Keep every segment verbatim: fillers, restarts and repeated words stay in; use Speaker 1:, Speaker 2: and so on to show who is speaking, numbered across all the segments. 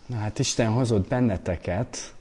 Speaker 1: Na hát Isten hozott benneteket,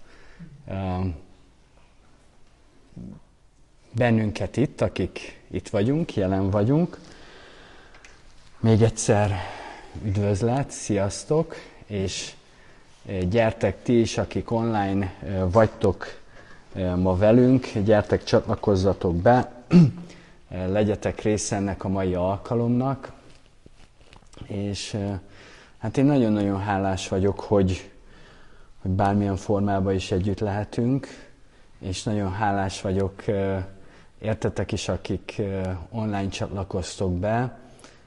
Speaker 1: bennünket itt, akik itt vagyunk, jelen vagyunk. Még egyszer üdvözlet, sziasztok, és gyertek ti is, akik online vagytok ma velünk, gyertek, csatlakozzatok be, legyetek része ennek a mai alkalomnak, és hát én nagyon-nagyon hálás vagyok, hogy, hogy bármilyen formában is együtt lehetünk, és nagyon hálás vagyok értetek is, akik online csatlakoztok be.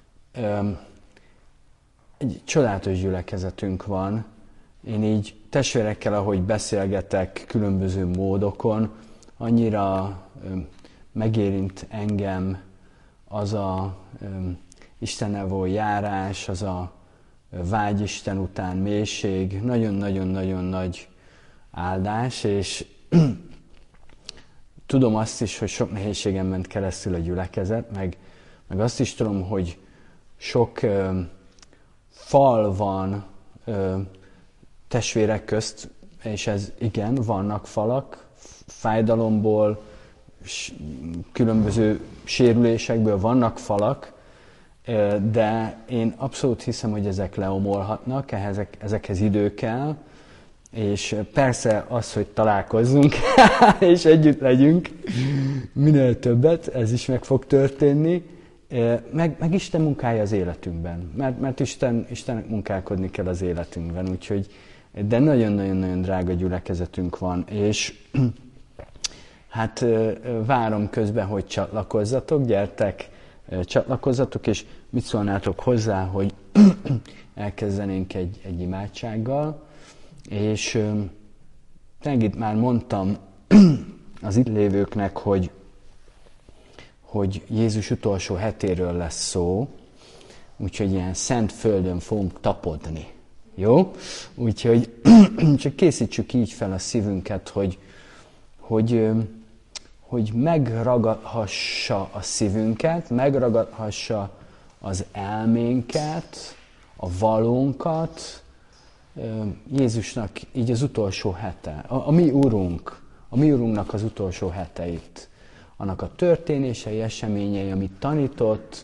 Speaker 1: Egy csodálatos gyülekezetünk van. Én így testvérekkel, ahogy beszélgetek különböző módokon, annyira megérint engem az a Istennel való járás, az a vágy Isten után mélység, nagyon-nagyon-nagyon nagy áldás, és tudom azt is, hogy sok nehézségen ment keresztül a gyülekezet, meg, meg azt is tudom, hogy sok ö, fal van ö, testvérek közt, és ez igen, vannak falak, fájdalomból, különböző sérülésekből vannak falak, de én abszolút hiszem, hogy ezek leomolhatnak, ehhez, ezekhez idő kell, és persze az, hogy találkozzunk, és együtt legyünk, minél többet, ez is meg fog történni, meg, meg Isten munkája az életünkben, mert, mert Isten, Istennek munkálkodni kell az életünkben, úgyhogy, de nagyon-nagyon-nagyon drága gyülekezetünk van, és hát várom közben, hogy csatlakozzatok, gyertek, csatlakozzatok, és mit szólnátok hozzá, hogy elkezdenénk egy, egy imádsággal, és tényleg itt már mondtam az itt lévőknek, hogy, hogy Jézus utolsó hetéről lesz szó, úgyhogy ilyen szent földön fogunk tapodni. Jó? Úgyhogy csak készítsük így fel a szívünket, hogy, hogy, hogy megragadhassa a szívünket, megragadhassa az elménket, a valónkat, Jézusnak így az utolsó hete, a, a mi Urunk, a mi Urunknak az utolsó heteit, annak a történései, eseményei, amit tanított,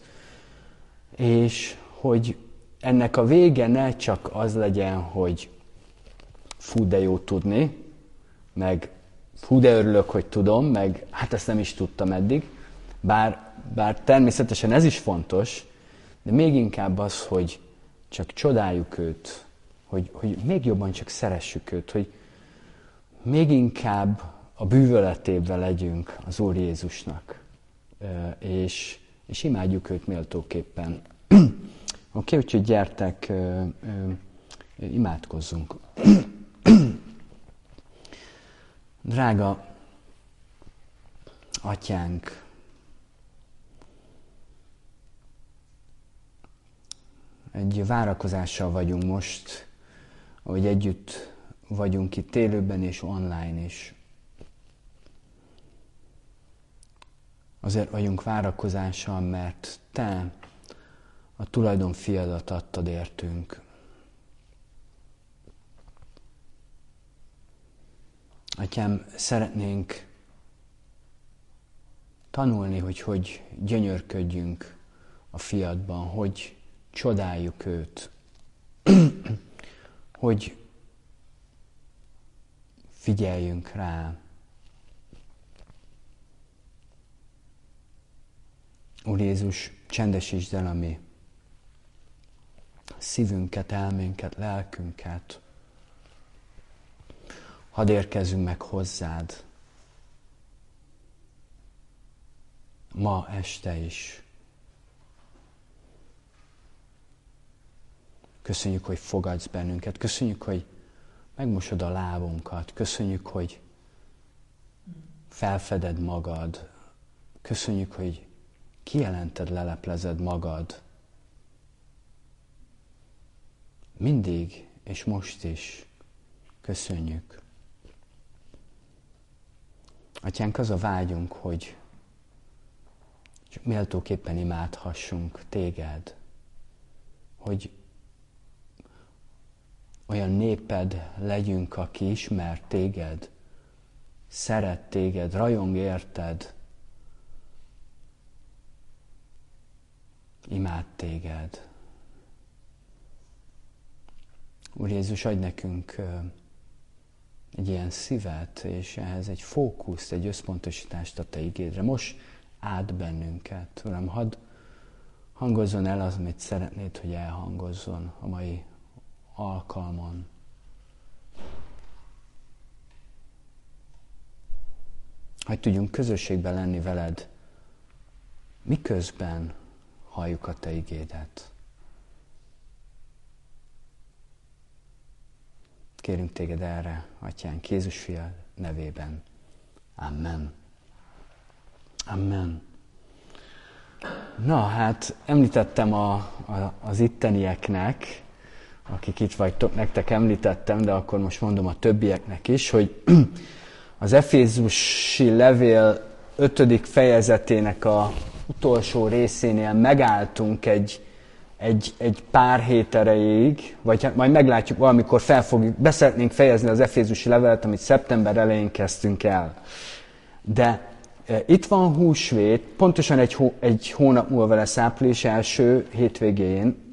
Speaker 1: és hogy ennek a vége ne csak az legyen, hogy fú, de jó tudni, meg fú, de örülök, hogy tudom, meg hát ezt nem is tudtam eddig, bár, bár természetesen ez is fontos, de még inkább az, hogy csak csodáljuk őt, Hogy, hogy még jobban csak szeressük őt, hogy még inkább a bűvöletében legyünk az Úr Jézusnak, és, és imádjuk őt méltóképpen. Oké, okay, úgyhogy gyertek, imádkozzunk. Drága Atyánk, egy várakozással vagyunk most, hogy együtt vagyunk itt élőben és online is. Azért vagyunk várakozással, mert Te a tulajdon fiadat adtad értünk. Atyám, szeretnénk tanulni, hogy hogy gyönyörködjünk a fiadban, hogy csodáljuk őt, hogy figyeljünk rá. Úr Jézus, csendesítsd el a mi szívünket, elménket, lelkünket. Hadd érkezzünk meg hozzád ma este is. Köszönjük, hogy fogadsz bennünket. Köszönjük, hogy megmosod a lábunkat. Köszönjük, hogy felfeded magad. Köszönjük, hogy kijelented, leleplezed magad. Mindig és most is. Köszönjük. Atyánk, az a vágyunk, hogy csak méltóképpen imádhassunk téged. Hogy olyan néped legyünk, aki ismer téged, szeret téged, rajong érted, imád téged. Úr Jézus, adj nekünk egy ilyen szívet, és ehhez egy fókuszt, egy összpontosítást a Te igédre. Most át bennünket. Uram, hadd hangozzon el az, amit szeretnéd, hogy elhangozzon a mai alkalmon. Hogy tudjunk közösségben lenni veled, miközben halljuk a Te igédet. Kérünk téged erre, Atyánk, Jézus fia nevében. Amen. Amen. Na, hát említettem a, a, az ittenieknek, akik itt vagytok, nektek említettem, de akkor most mondom a többieknek is, hogy az Efézusi levél ötödik fejezetének a utolsó részénél megálltunk egy, egy, egy pár hét erejéig, vagy hát majd meglátjuk valamikor, fel fogjuk, beszeretnénk fejezni az Efézusi levelet, amit szeptember elején kezdtünk el. De e, itt van húsvét, pontosan egy, hó, egy hónap múlva lesz április első hétvégén,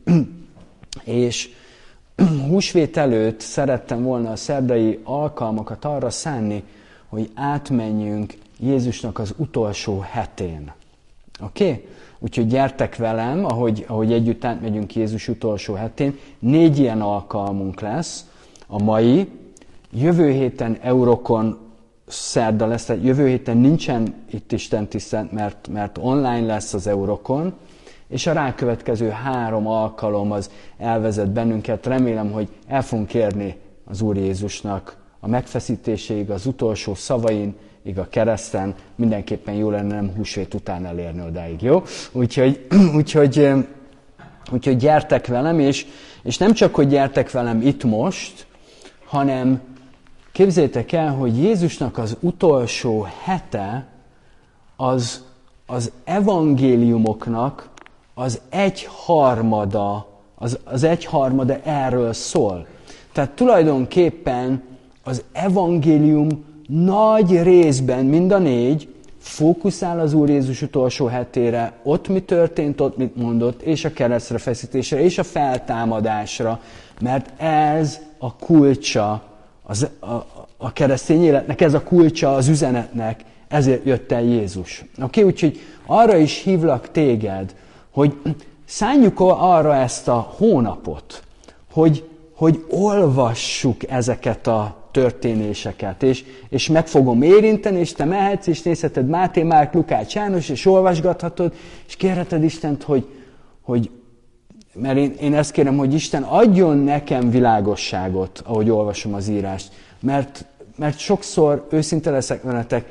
Speaker 1: és húsvét előtt szerettem volna a szerdai alkalmakat arra szánni, hogy átmenjünk Jézusnak az utolsó hetén. Oké? Okay? Úgyhogy gyertek velem, ahogy, ahogy együtt átmegyünk Jézus utolsó hetén. Négy ilyen alkalmunk lesz. A mai, jövő héten Eurokon szerda lesz, tehát jövő héten nincsen itt Isten tisztelet, mert, mert online lesz az Eurokon, és a rákövetkező három alkalom az elvezet bennünket. Remélem, hogy el fogunk érni az Úr Jézusnak a megfeszítéséig, az utolsó szavain, így a kereszten, mindenképpen jó lenne nem húsvét után elérni odáig, jó? Úgyhogy, úgyhogy, úgyhogy gyertek velem, és, és nem csak, hogy gyertek velem itt most, hanem képzeljétek el, hogy Jézusnak az utolsó hete az, az evangéliumoknak az egyharmada, az, az egyharmada erről szól. Tehát tulajdonképpen az evangélium nagy részben, mind a négy, fókuszál az Úr Jézus utolsó hetére, ott mi történt, ott mit mondott, és a keresztre feszítésre, és a feltámadásra, mert ez a kulcsa az, a, a keresztény életnek, ez a kulcsa az üzenetnek, ezért jött el Jézus. Oké, okay? Úgyhogy arra is hívlak téged, hogy szánjuk arra ezt a hónapot, hogy, hogy olvassuk ezeket a történéseket, és, és meg fogom érinteni, és te mehetsz, és nézheted Máté, Márk, Lukács, János, és olvasgathatod, és kérheted Istent, hogy, hogy mert én, én ezt kérem, hogy Isten adjon nekem világosságot, ahogy olvasom az írást, mert, mert sokszor, őszinte leszek veletek,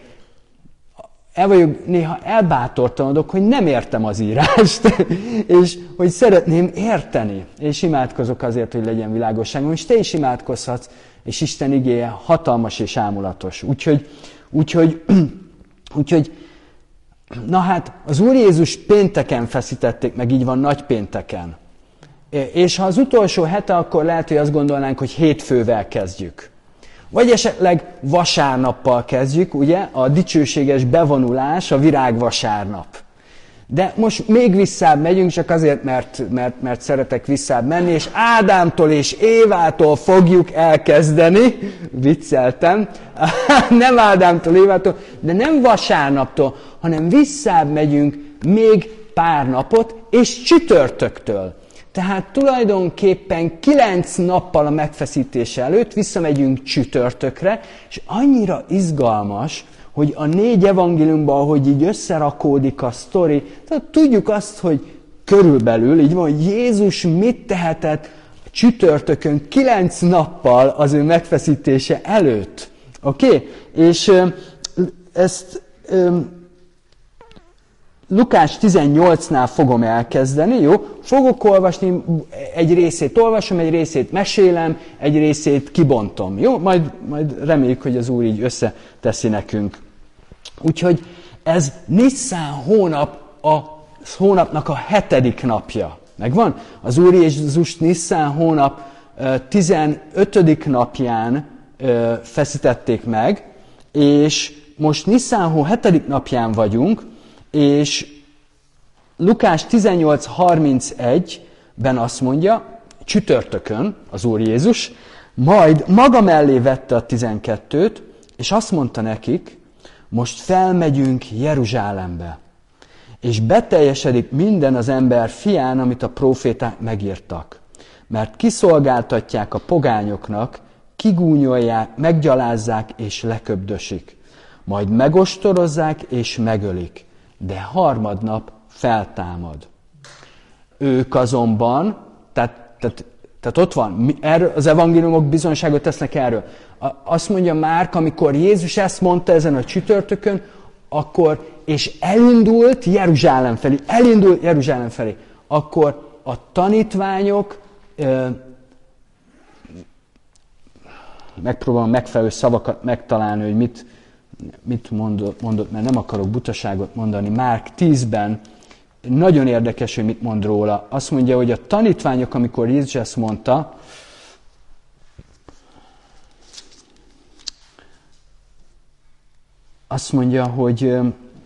Speaker 1: el vagyok, néha elbátortalanodok, hogy nem értem az írást, és hogy szeretném érteni, és imádkozok azért, hogy legyen világosságom, és te is imádkozhatsz, és Isten igéje hatalmas és ámulatos. Úgyhogy, úgyhogy, úgyhogy, na hát, az Úr Jézus pénteken feszítették, meg így van nagy pénteken. És ha az utolsó hete, akkor lehet, hogy azt gondolnánk, hogy hétfővel kezdjük. Vagy esetleg vasárnappal kezdjük, ugye, a dicsőséges bevonulás, a virágvasárnap. De most még visszább megyünk, csak azért, mert, mert, mert szeretek visszább menni, és Ádámtól és Évától fogjuk elkezdeni, vicceltem, nem Ádámtól, Évától, de nem vasárnaptól, hanem visszább megyünk még pár napot, és csütörtöktől. Tehát tulajdonképpen kilenc nappal a megfeszítés előtt visszamegyünk csütörtökre, és annyira izgalmas, hogy a négy evangéliumban, ahogy így összerakódik a sztori, tehát tudjuk azt, hogy körülbelül, így van, hogy Jézus mit tehetett a csütörtökön kilenc nappal az ő megfeszítése előtt. Oké? Okay? És ö, ezt ö, Lukács tizennyolcnál fogom elkezdeni, jó? Fogok olvasni, egy részét olvasom, egy részét mesélem, egy részét kibontom, jó? Majd, majd reméljük, hogy az Úr így összeteszi nekünk. Úgyhogy ez Nisszán hónap, a hónapnak a hetedik napja. Megvan? Az Úr Jézus Nisszán hónap tizenötödik napján feszítették meg, és most Niszán hó hetedik napján vagyunk, és Lukás tizennyolc harmincegyben azt mondja, csütörtökön az Úr Jézus, majd maga mellé vette a tizenkettőt, és azt mondta nekik, most felmegyünk Jeruzsálembe, és beteljesedik minden az ember fián, amit a próféták megírtak. Mert kiszolgáltatják a pogányoknak, kigúnyolják, meggyalázzák és leköbdösik. Majd megostorozzák és megölik, de harmadnap feltámad. Ők azonban, tehát, tehát, tehát ott van, erről, az evangéliumok bizonyságot tesznek erről. Azt mondja Márk, amikor Jézus ezt mondta ezen a csütörtökön, akkor, és elindult Jeruzsálem felé, elindult Jeruzsálem felé, akkor a tanítványok, ö, megpróbálom megfelelő szavakat megtalálni, hogy mit, mit mondott, mondott, mert nem akarok butaságot mondani. Márk tízben nagyon érdekes, hogy mit mond róla. Azt mondja, hogy a tanítványok, amikor Jézus ezt mondta, azt mondja, hogy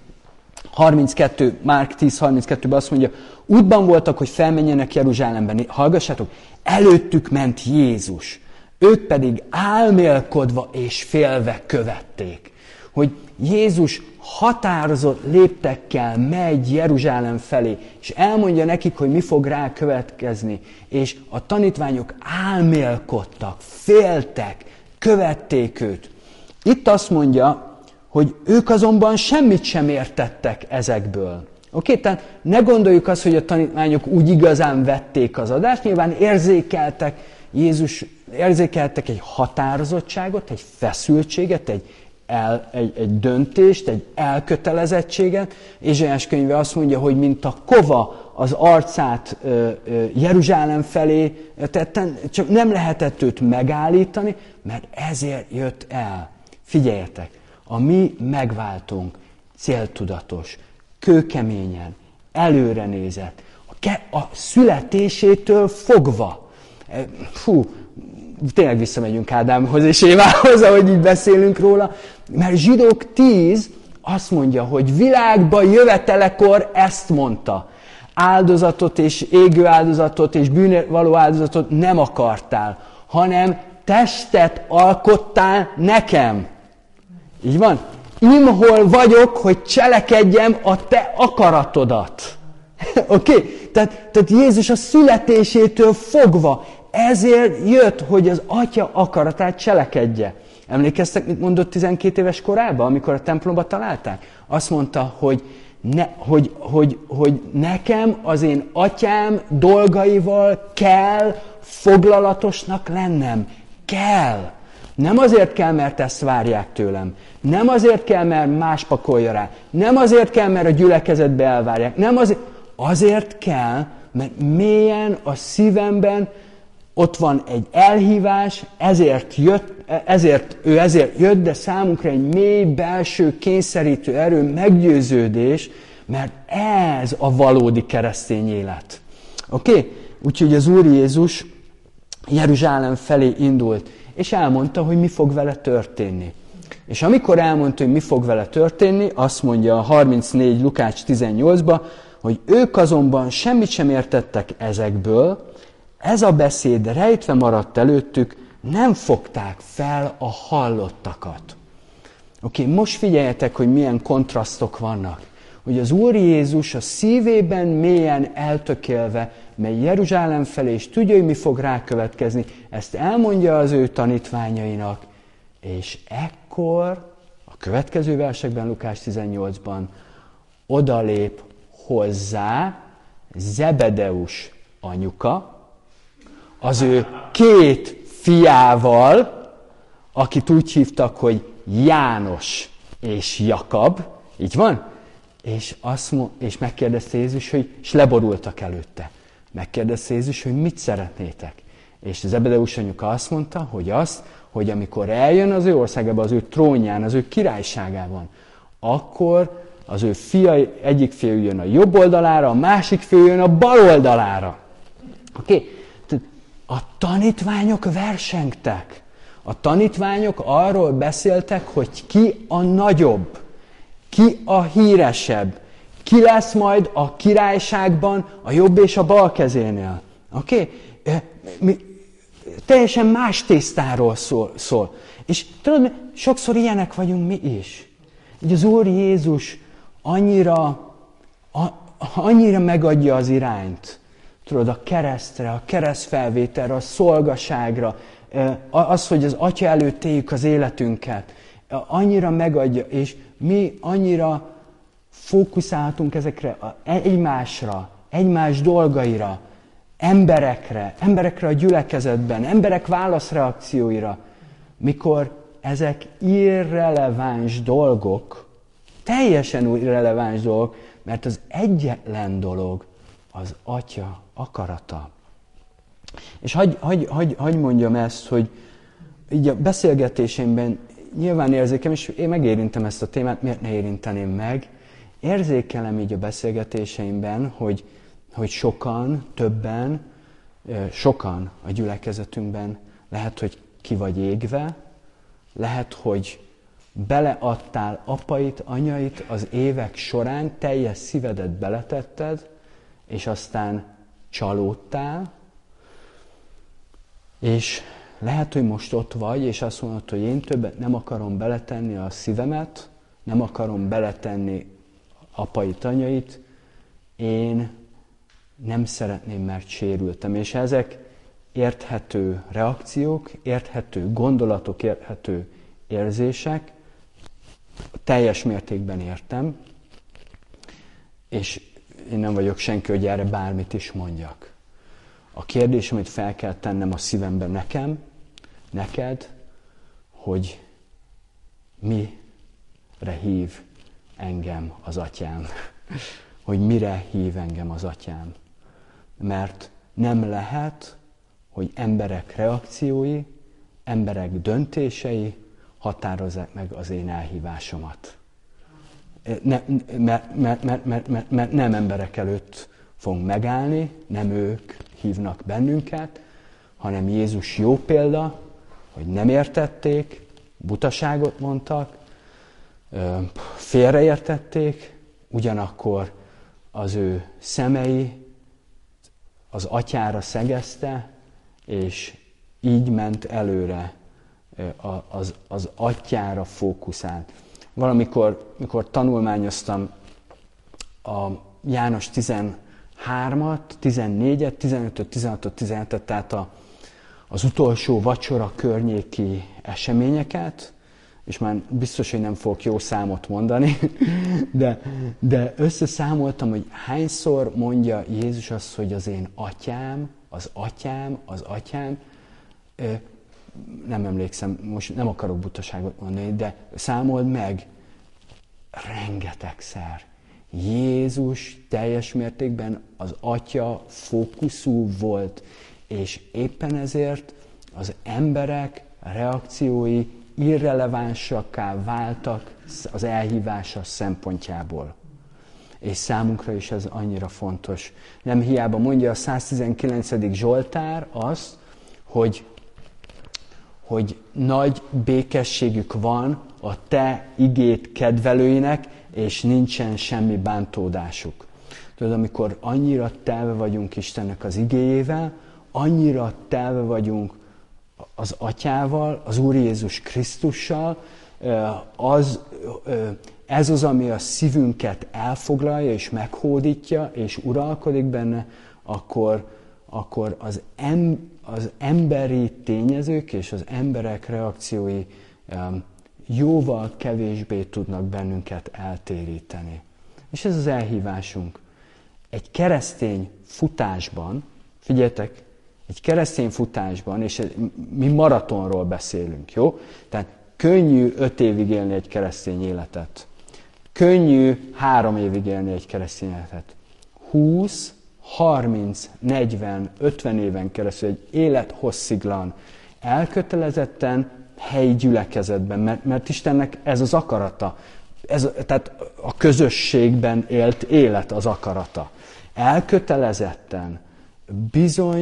Speaker 1: harminckettő, Márk tíz harminckettőben azt mondja, útban voltak, hogy felmenjenek Jeruzsálemben. Hallgassátok, előttük ment Jézus. Ők pedig álmélkodva és félve követték. Hogy Jézus határozott léptekkel megy Jeruzsálem felé, és elmondja nekik, hogy mi fog rá következni. És a tanítványok álmélkodtak, féltek, követték őt. Itt azt mondja, hogy ők azonban semmit sem értettek ezekből. Oké, okay? Tehát ne gondoljuk azt, hogy a tanítványok úgy igazán vették az adást, nyilván érzékeltek, Jézus érzékeltek egy határozottságot, egy feszültséget, egy, el, egy, egy döntést, egy elkötelezettséget. Ézsaiás könyve azt mondja, hogy mint a kova az arcát ö, ö, Jeruzsálem felé tetten, csak nem lehetett őt megállítani, mert ezért jött el. Figyeljetek! A mi megváltónk céltudatos, kőkeményen, előrenézett, a, ke- a születésétől fogva. Fú, tényleg visszamegyünk Ádámhoz és Évához, ahogy így beszélünk róla, mert Zsidók tíz azt mondja, hogy világba jövetelekor ezt mondta. Áldozatot és égő áldozatot és bűnért való áldozatot nem akartál, hanem testet alkottál nekem. Így van? Imhol vagyok, hogy cselekedjem a te akaratodat. Oké? Okay? Tehát, tehát Jézus a születésétől fogva ezért jött, hogy az Atya akaratát cselekedje. Emlékeztek, mit mondott tizenkét éves korában, amikor a templomba találták? Azt mondta, hogy, ne, hogy, hogy, hogy nekem az én atyám dolgaival kell foglalatosnak lennem. Kell. Nem azért kell, mert ezt várják tőlem. Nem azért kell, mert más pakolja rá. Nem azért kell, mert a gyülekezetbe elvárják. Nem azért, azért kell, mert mélyen a szívemben ott van egy elhívás, ezért, jött, ezért ő ezért jött, de számunkra egy mély belső kényszerítő erő, meggyőződés, mert ez a valódi keresztény élet. Oké? Okay? Úgyhogy az Úr Jézus Jeruzsálem felé indult, és elmondta, hogy mi fog vele történni. És amikor elmondta, hogy mi fog vele történni, azt mondja a harmincnégy Lukács tizennyolcban, hogy ők azonban semmit sem értettek ezekből, ez a beszéd rejtve maradt előttük, nem fogták fel a hallottakat. Oké, okay, most figyeljetek, hogy milyen kontrasztok vannak. Hogy az Úr Jézus a szívében mélyen eltökélve megy Jeruzsálem felé, és tudja, hogy mi fog rákövetkezni. Ezt elmondja az ő tanítványainak, és ekkor, a következő versekben, Lukás tizennyolcban, odalép hozzá Zebedeus anyuka, az ő két fiával, akit úgy hívtak, hogy János és Jakab, így van? És, azt, és megkérdezte Jézus, hogy, és leborultak előtte. Megkérdezte Jézus, hogy mit szeretnétek. És Zebedeus anyuka azt mondta, hogy azt, hogy amikor eljön az ő országába, az ő trónján, az ő királyságában, akkor az ő fia, egyik fia jön a jobb oldalára, a másik fia jön a bal oldalára. Oké? Okay? a tanítványok versengtek. A tanítványok arról beszéltek, hogy ki a nagyobb, ki a híresebb, ki lesz majd a királyságban a jobb és a bal kezénél. Oké? Okay? Teljesen más tésztáról szól, szól. És tudod, sokszor ilyenek vagyunk mi is. Így az Úr Jézus annyira, a, annyira megadja az irányt. Tudod, a keresztre, a keresztfelvételre, a szolgaságra, az, hogy az Atya előtt éljük az életünket. Annyira megadja, és mi annyira fókuszáltunk ezekre egymásra, egymás dolgaira, emberekre, emberekre a gyülekezetben, emberek válaszreakcióira, mikor ezek irreleváns dolgok, teljesen irreleváns dolgok, mert az egyetlen dolog az Atya akarata. És hagy, hagy, hagy, hagy mondjam ezt, hogy így a beszélgetésemben nyilván érzékem, és én megérintem ezt a témát, miért ne érinteném meg, érzékelem így a beszélgetéseimben, hogy, hogy sokan, többen, sokan a gyülekezetünkben lehet, hogy ki vagy égve, lehet, hogy beleadtál apait, anyait az évek során, teljes szívedet beletetted, és aztán csalódtál, és lehet, hogy most ott vagy, és azt mondod, hogy én többet nem akarom beletenni a szívemet, nem akarom beletenni apait, anyait, én nem szeretném, mert sérültem. És ezek érthető reakciók, érthető gondolatok, érthető érzések, teljes mértékben értem, és én nem vagyok senki, hogy erre bármit is mondjak. A kérdés, amit fel kell tennem a szívemben nekem, neked, hogy mire hív engem az Atyám. Hogy mire hív engem az Atyám. Mert nem lehet, hogy emberek reakciói, emberek döntései határozzák meg az én elhívásomat. Ne, mert, mert, mert, mert, mert, mert nem emberek előtt fogunk megállni, nem ők hívnak bennünket, hanem Jézus jó példa, hogy nem értették, butaságot mondtak, félreértették, ugyanakkor az ő szemei az Atyára szegezte, és így ment előre, az, az Atyára fókuszált. Valamikor, mikor tanulmányoztam a János tizenhármat, tizennégyet, tizenötöt, tizenhatot, tizenhetet, tehát a, az utolsó vacsora környéki eseményeket, és már biztos, hogy nem fogok jó számot mondani, de, de összeszámoltam, hogy hányszor mondja Jézus azt, hogy az én atyám, az atyám, az atyám, nem emlékszem, most nem akarok butaságot mondani, de számold meg, rengetegszer. Jézus teljes mértékben az Atya fókuszú volt, és éppen ezért az emberek reakciói irrelevánsakká váltak az elhívása szempontjából. És számunkra is ez annyira fontos. Nem hiába mondja a száztizenkilencedik Zsoltár azt, hogy, hogy nagy békességük van a te igét kedvelőinek, és nincsen semmi bántódásuk. Tudod, amikor annyira telve vagyunk Istennek az igéjével, annyira telve vagyunk az Atyával, az Úr Jézus Krisztussal, az, ez az, ami a szívünket elfoglalja és meghódítja, és uralkodik benne, akkor, akkor az, em, az emberi tényezők és az emberek reakciói jóval kevésbé tudnak bennünket eltéríteni. És ez az elhívásunk. Egy keresztény futásban, figyeljetek, egy keresztény futásban, és mi maratonról beszélünk, jó? Tehát könnyű öt évig élni egy keresztény életet. Könnyű három évig élni egy keresztény életet. húsz, harminc, negyven, ötven éven keresztül egy élethossziglan, elkötelezetten helyi gyülekezetben, mert, mert Istennek ez az akarata. Ez, tehát a közösségben élt élet az akarata. Elkötelezetten, bizony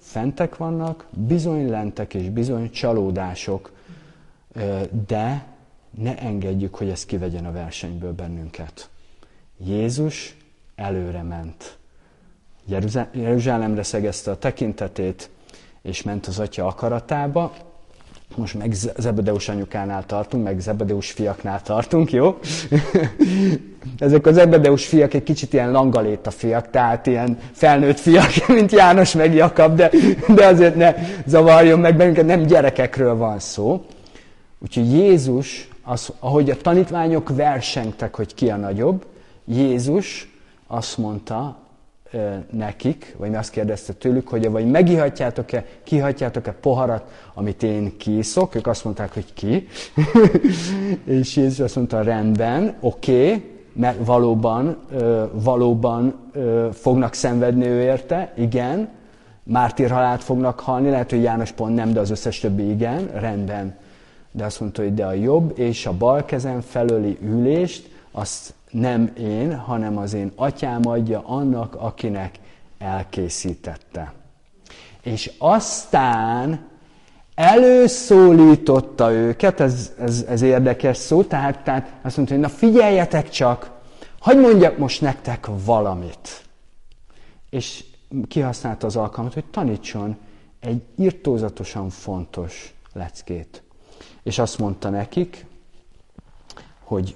Speaker 1: fentek vannak, bizony lentek és bizony csalódások, de ne engedjük, hogy ez kivegyen a versenyből bennünket. Jézus előre ment. Jeruzsálemre szegezte a tekintetét, és ment az Atya akaratába. Most meg Zebedeus anyukánál tartunk, meg Zebedeus fiaknál tartunk, jó? Ezek a Zebedeus fiak egy kicsit ilyen langaléta fiak, tehát ilyen felnőtt fiak, mint János meg Jakab, de, de azért ne zavarjon meg bennünket, nem gyerekekről van szó. Úgyhogy Jézus, az, ahogy a tanítványok versengtek, hogy ki a nagyobb, Jézus azt mondta e, nekik, vagy mi azt kérdezte tőlük, hogy vagy megihatjátok-e, kihatjátok-e poharat, amit én kiiszok. Ők azt mondták, hogy ki. És Jézus azt mondta, rendben, oké, okay, mert valóban, ö, valóban ö, fognak szenvedni ő érte, igen, mártírhalált fognak halni, lehet, hogy János pont nem, de az összes többi igen, rendben. De azt mondta, hogy de a jobb és a bal kezem felőli ülést, azt nem én, hanem az én atyám adja annak, akinek elkészítette. És aztán előszólította őket, ez, ez, ez érdekes szó, tehát, tehát azt mondta, hogy na figyeljetek csak, hadd mondjak most nektek valamit. És kihasználta az alkalmat, hogy tanítson egy irtózatosan fontos leckét. És azt mondta nekik, hogy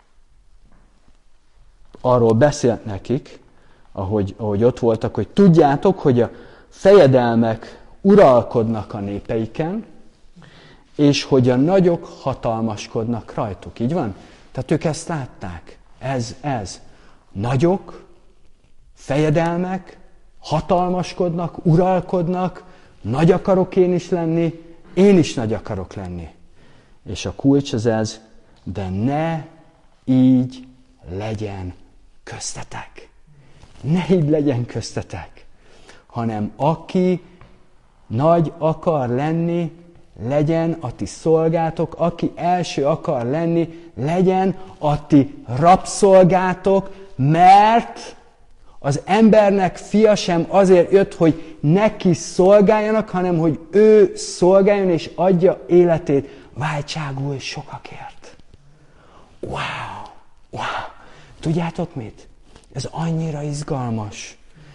Speaker 1: arról beszélt nekik, ahogy, ahogy ott voltak, hogy tudjátok, hogy a fejedelmek uralkodnak a népeiken, és hogy a nagyok hatalmaskodnak rajtuk. Így van? Tehát ők ezt látták. Ez, ez. Nagyok, fejedelmek, hatalmaskodnak, uralkodnak, nagy akarok én is lenni, én is nagy akarok lenni. És a kulcs az ez, de ne így legyen köztetek. Ne így legyen köztetek, hanem aki nagy akar lenni, legyen a ti szolgátok, aki első akar lenni, legyen a ti rabszolgátok, mert az embernek fia sem azért jött, hogy neki szolgáljanak, hanem hogy ő szolgáljon és adja életét váltságul sokakért. Wow! Wow! Tudjátok mit? Ez annyira izgalmas.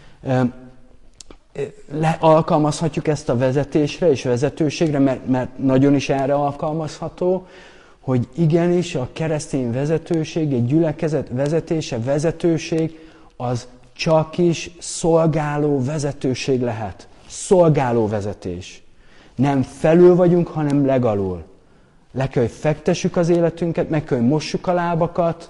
Speaker 1: Le, alkalmazhatjuk ezt a vezetésre és vezetőségre, mert, mert nagyon is erre alkalmazható, hogy igenis a keresztény vezetőség, egy gyülekezet vezetése, vezetőség, az csak is szolgáló vezetőség lehet. Szolgáló vezetés. Nem felül vagyunk, hanem legalul. Le kell, hogy fektessük az életünket, meg kell, hogy mossuk a lábakat.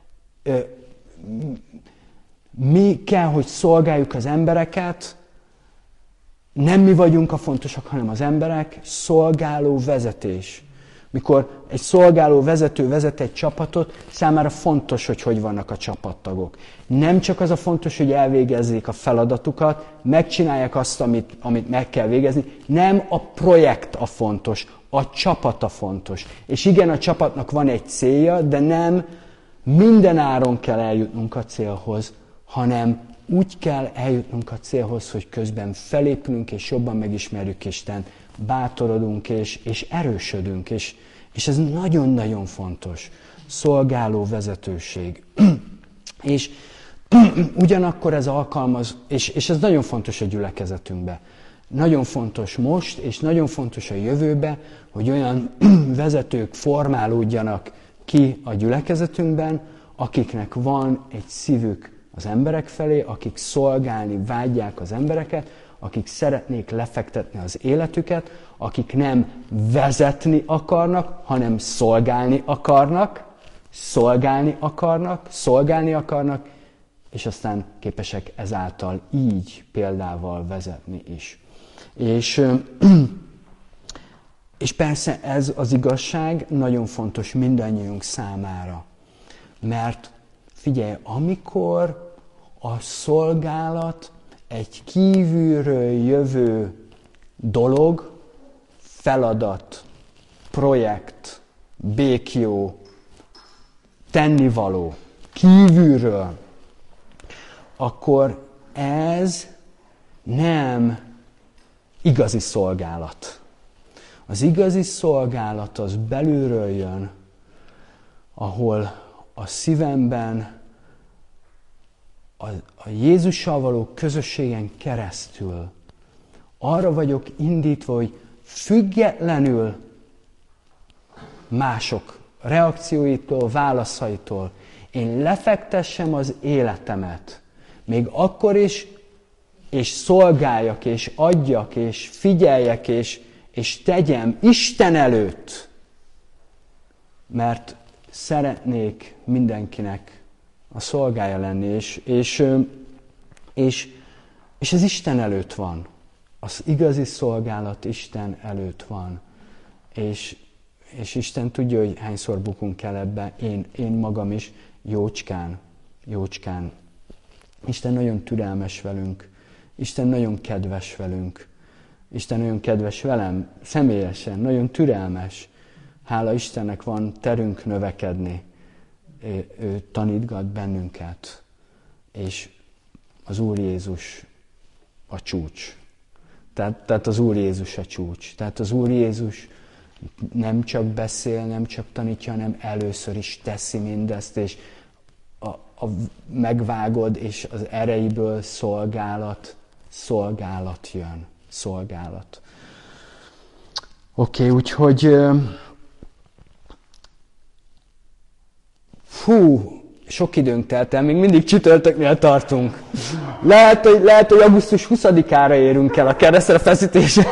Speaker 1: Mi kell, hogy szolgáljuk az embereket. Nem mi vagyunk a fontosak, hanem az emberek. Szolgáló vezetés. Mikor egy szolgáló vezető vezet egy csapatot, számára fontos, hogy hogy vannak a csapattagok. Nem csak az a fontos, hogy elvégezzék a feladatukat, megcsinálják azt, amit, amit meg kell végezni. Nem a projekt a fontos, a csapat a fontos. És igen, a csapatnak van egy célja, de nem minden áron kell eljutnunk a célhoz, hanem úgy kell eljutnunk a célhoz, hogy közben felépülünk, és jobban megismerjük Istent, bátorodunk, és, és erősödünk, és, és ez nagyon-nagyon fontos. Szolgáló vezetőség. és ugyanakkor ez alkalmaz, és, és ez nagyon fontos a gyülekezetünkben. Nagyon fontos most, és nagyon fontos a jövőben, hogy olyan vezetők formálódjanak ki a gyülekezetünkben, akiknek van egy szívük az emberek felé, akik szolgálni vágyják az embereket, akik szeretnék lefektetni az életüket, akik nem vezetni akarnak, hanem szolgálni akarnak, szolgálni akarnak, szolgálni akarnak, és aztán képesek ezáltal így példával vezetni is. És, és persze ez az igazság nagyon fontos mindannyiunk számára. Mert figyelj, amikor a szolgálat egy kívülről jövő dolog, feladat, projekt, békjó, tennivaló, kívülről, akkor ez nem igazi szolgálat. Az igazi szolgálat az belülről jön, ahol a szívemben a, a Jézussal való közösségen keresztül arra vagyok indítva, hogy függetlenül mások reakcióitól, válaszaitól én lefektessem az életemet, még akkor is, és szolgáljak, és adjak, és figyeljek, és, és tegyem Isten előtt, mert szeretnék mindenkinek a szolgája lenni, és, és, és, és ez Isten előtt van. Az igazi szolgálat Isten előtt van. És, és Isten tudja, hogy hányszor bukunk el ebbe, én, én magam is, jócskán, jócskán. Isten nagyon türelmes velünk, Isten nagyon kedves velünk, Isten nagyon kedves velem, személyesen, nagyon türelmes. Hála Istennek van terünk növekedni. Ő, ő tanítgat bennünket, és az Úr Jézus a csúcs. Tehát, tehát az Úr Jézus a csúcs. Tehát az Úr Jézus nem csak beszél, nem csak tanítja, hanem először is teszi mindezt, és a, a megvágod, és az ereiből szolgálat, szolgálat jön. Szolgálat. Oké, okay, úgyhogy fú, sok időnk telt el, még mindig csütörtöknél tartunk. Lehet, hogy, lehet, hogy augusztus huszadikára érünk el a keresztre feszítésre.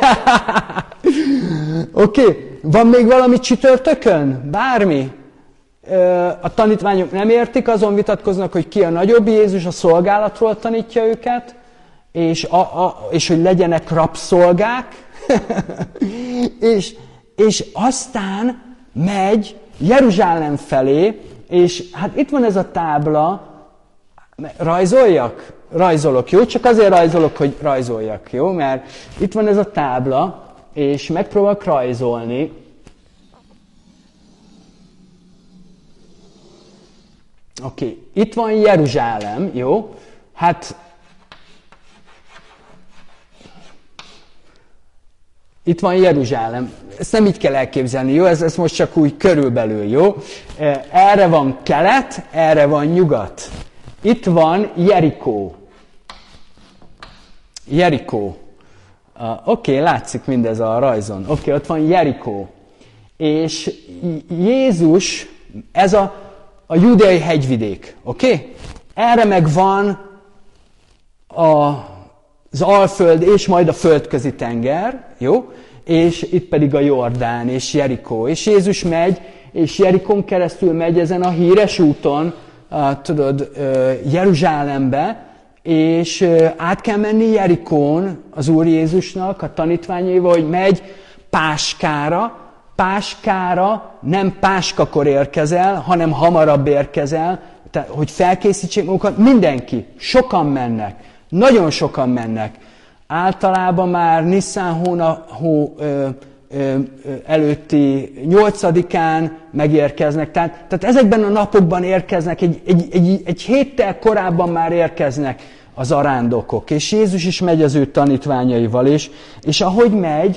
Speaker 1: Oké, okay. Van még valami csütörtökön? Bármi? A tanítványok nem értik, azon vitatkoznak, hogy ki a nagyobb. Jézus a szolgálatról tanítja őket, és, a, a, és hogy legyenek rabszolgák. és, és aztán megy Jeruzsálem felé, és hát itt van ez a tábla, rajzoljak? Rajzolok, jó? Csak azért rajzolok, hogy rajzoljak, jó? Mert itt van ez a tábla, és megpróbálok rajzolni. Oké, okay. Itt van Jeruzsálem, jó? Hát itt van Jeruzsálem. Ezt nem így kell elképzelni, jó? Ez, ez most csak úgy körülbelül, jó? Erre van kelet, erre van nyugat. Itt van Jerikó. Jerikó. Uh, Oké, okay, látszik mindez a rajzon. Oké, okay, ott van Jerikó. És Jézus, ez a, a júdeai hegyvidék. Oké? Okay? Erre meg van a, az Alföld és majd a földközi tenger, jó? És itt pedig a Jordán és Jerikó. És Jézus megy, és Jerikón keresztül megy ezen a híres úton, uh, tudod, uh, Jeruzsálembe, és uh, át kell menni Jerikón az Úr Jézusnak, a tanítványaival, hogy megy Páskára. Páskára nem páskakor érkezel, hanem hamarabb érkezel, tehát, hogy felkészítsék magukat. Mindenki, sokan mennek, nagyon sokan mennek. Általában már Nisztán hónap hó, ö, ö, előtti nyolcadikán megérkeznek. Tehát, tehát ezekben a napokban érkeznek, egy, egy, egy, egy héttel korábban már érkeznek az arándokok. És Jézus is megy az ő tanítványaival is. És ahogy megy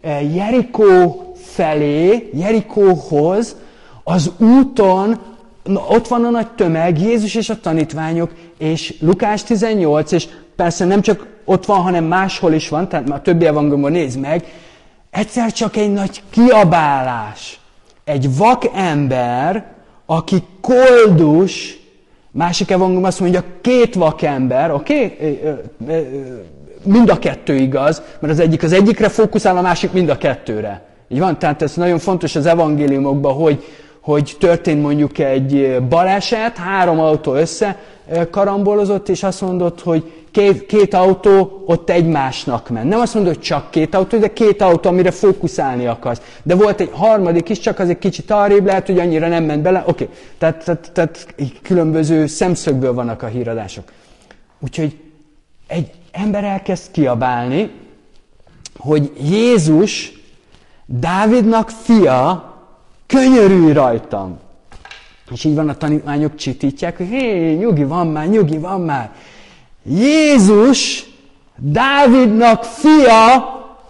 Speaker 1: Jerikó felé, Jerikóhoz, az úton, ott van a nagy tömeg, Jézus és a tanítványok, és Lukás tizennyolc, és persze nem csak ott van, hanem máshol is van, tehát már a többi evangéliumban nézd meg, egyszer csak egy nagy kiabálás. Egy vak ember, aki koldus, másik evangélium azt mondja, két vak ember, oké? Okay? Mind a kettő igaz, mert az egyik az egyikre fókuszál, a másik mind a kettőre. Így van? Tehát ez nagyon fontos az evangéliumokban, hogy, hogy történt mondjuk egy baleset, három autó összekarambolozott, és azt mondott, hogy két, két autó ott egymásnak ment. Nem azt mondod, hogy csak két autó, de két autó, amire fókuszálni akarsz. De volt egy harmadik is, csak az egy kicsit arrébb, lehet, hogy annyira nem ment bele. Oké, okay. tehát, tehát, tehát különböző szemszögből vannak a híradások. Úgyhogy egy ember elkezd kiabálni, hogy Jézus, Dávidnak fia, könyörülj rajtam. És így van, a tanítványok csitítják, hogy hé, nyugi van már, nyugi van már. Jézus, Dávidnak fia,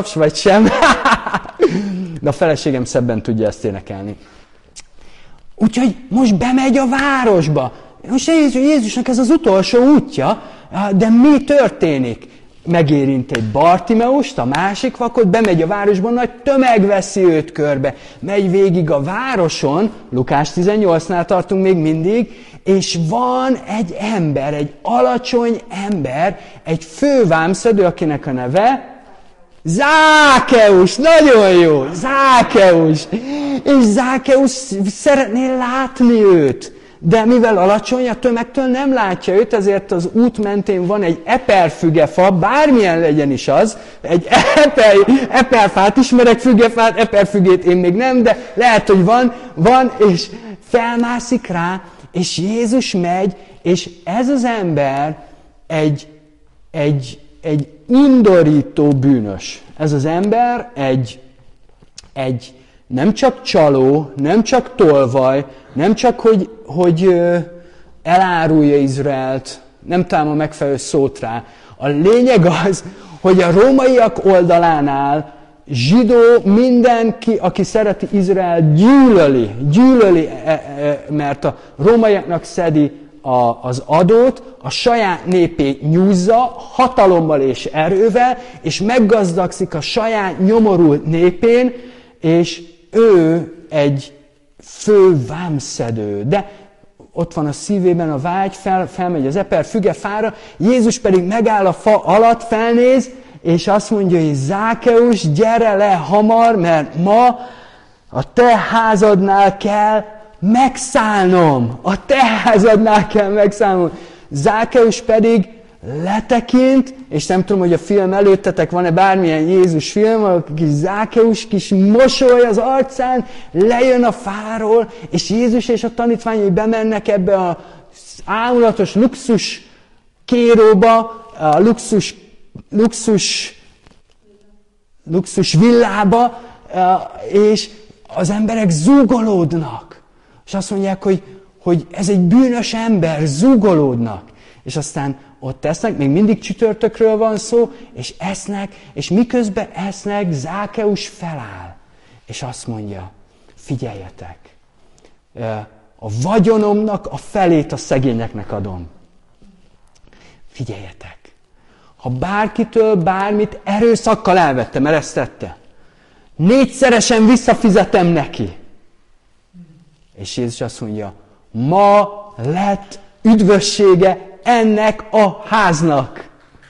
Speaker 1: taps, vagy sem. De a feleségem szebben tudja ezt énekelni. Úgyhogy most bemegy a városba. Most Jézusnak ez az utolsó útja, de mi történik? Megérint egy Bartimeust, a másik vakot, bemegy a városba, nagy tömeg veszi őt körbe. Megy végig a városon, Lukás tizennyolcnál tartunk még mindig, és van egy ember, egy alacsony ember, egy fővámszedő, akinek a neve Zákeus, nagyon jó, Zákeus. És Zákeus szeretné látni őt. De mivel alacsony, a tömegtől nem látja őt, ezért az út mentén van egy eperfügefa, bármilyen legyen is az, egy eper, eperfát, ismerek fügefát, eperfügét én még nem, de lehet, hogy van, van, és felmászik rá, és Jézus megy, és ez az ember egy, egy, egy undorító bűnös. Ez az ember egy, egy nem csak csaló, nem csak tolvaj, nem csak, hogy, hogy elárulja Izraelt, nem találom a megfelelő szót rá. A lényeg az, hogy a rómaiak oldalánál zsidó, mindenki, aki szereti Izrael, gyűlöli, gyűlöli, mert a rómaiaknak szedi a, az adót, a saját népét nyúzza hatalommal és erővel, és meggazdagszik a saját nyomorult népén, és ő egy fő vámszedő. De ott van a szívében a vágy, fel, felmegy az eper fügefára, Jézus pedig megáll a fa alatt, felnéz, és azt mondja, hogy Zákeus, gyere le hamar, mert ma a te házadnál kell megszállnom. A te házadnál kell megszállnom. Zákeus pedig letekint, és nem tudom, hogy a film előttetek van-e bármilyen Jézus film, a kis Zákeus kis mosoly az arcán, lejön a fáról, és Jézus és a tanítványai bemennek ebbe az ámulatos luxus kéróba, a luxus, luxus, luxus villába, és az emberek zúgolódnak. És azt mondják, hogy, hogy ez egy bűnös ember, zúgolódnak. És aztán ott esznek, még mindig csütörtökről van szó, és esznek, és miközben esznek, Zákeus feláll. És azt mondja, figyeljetek, a vagyonomnak a felét a szegényeknek adom. Figyeljetek, ha bárkitől bármit erőszakkal elvettem, mert ezt tette, négyszeresen visszafizetem neki. És Jézus azt mondja, ma lett üdvössége ennek a háznak.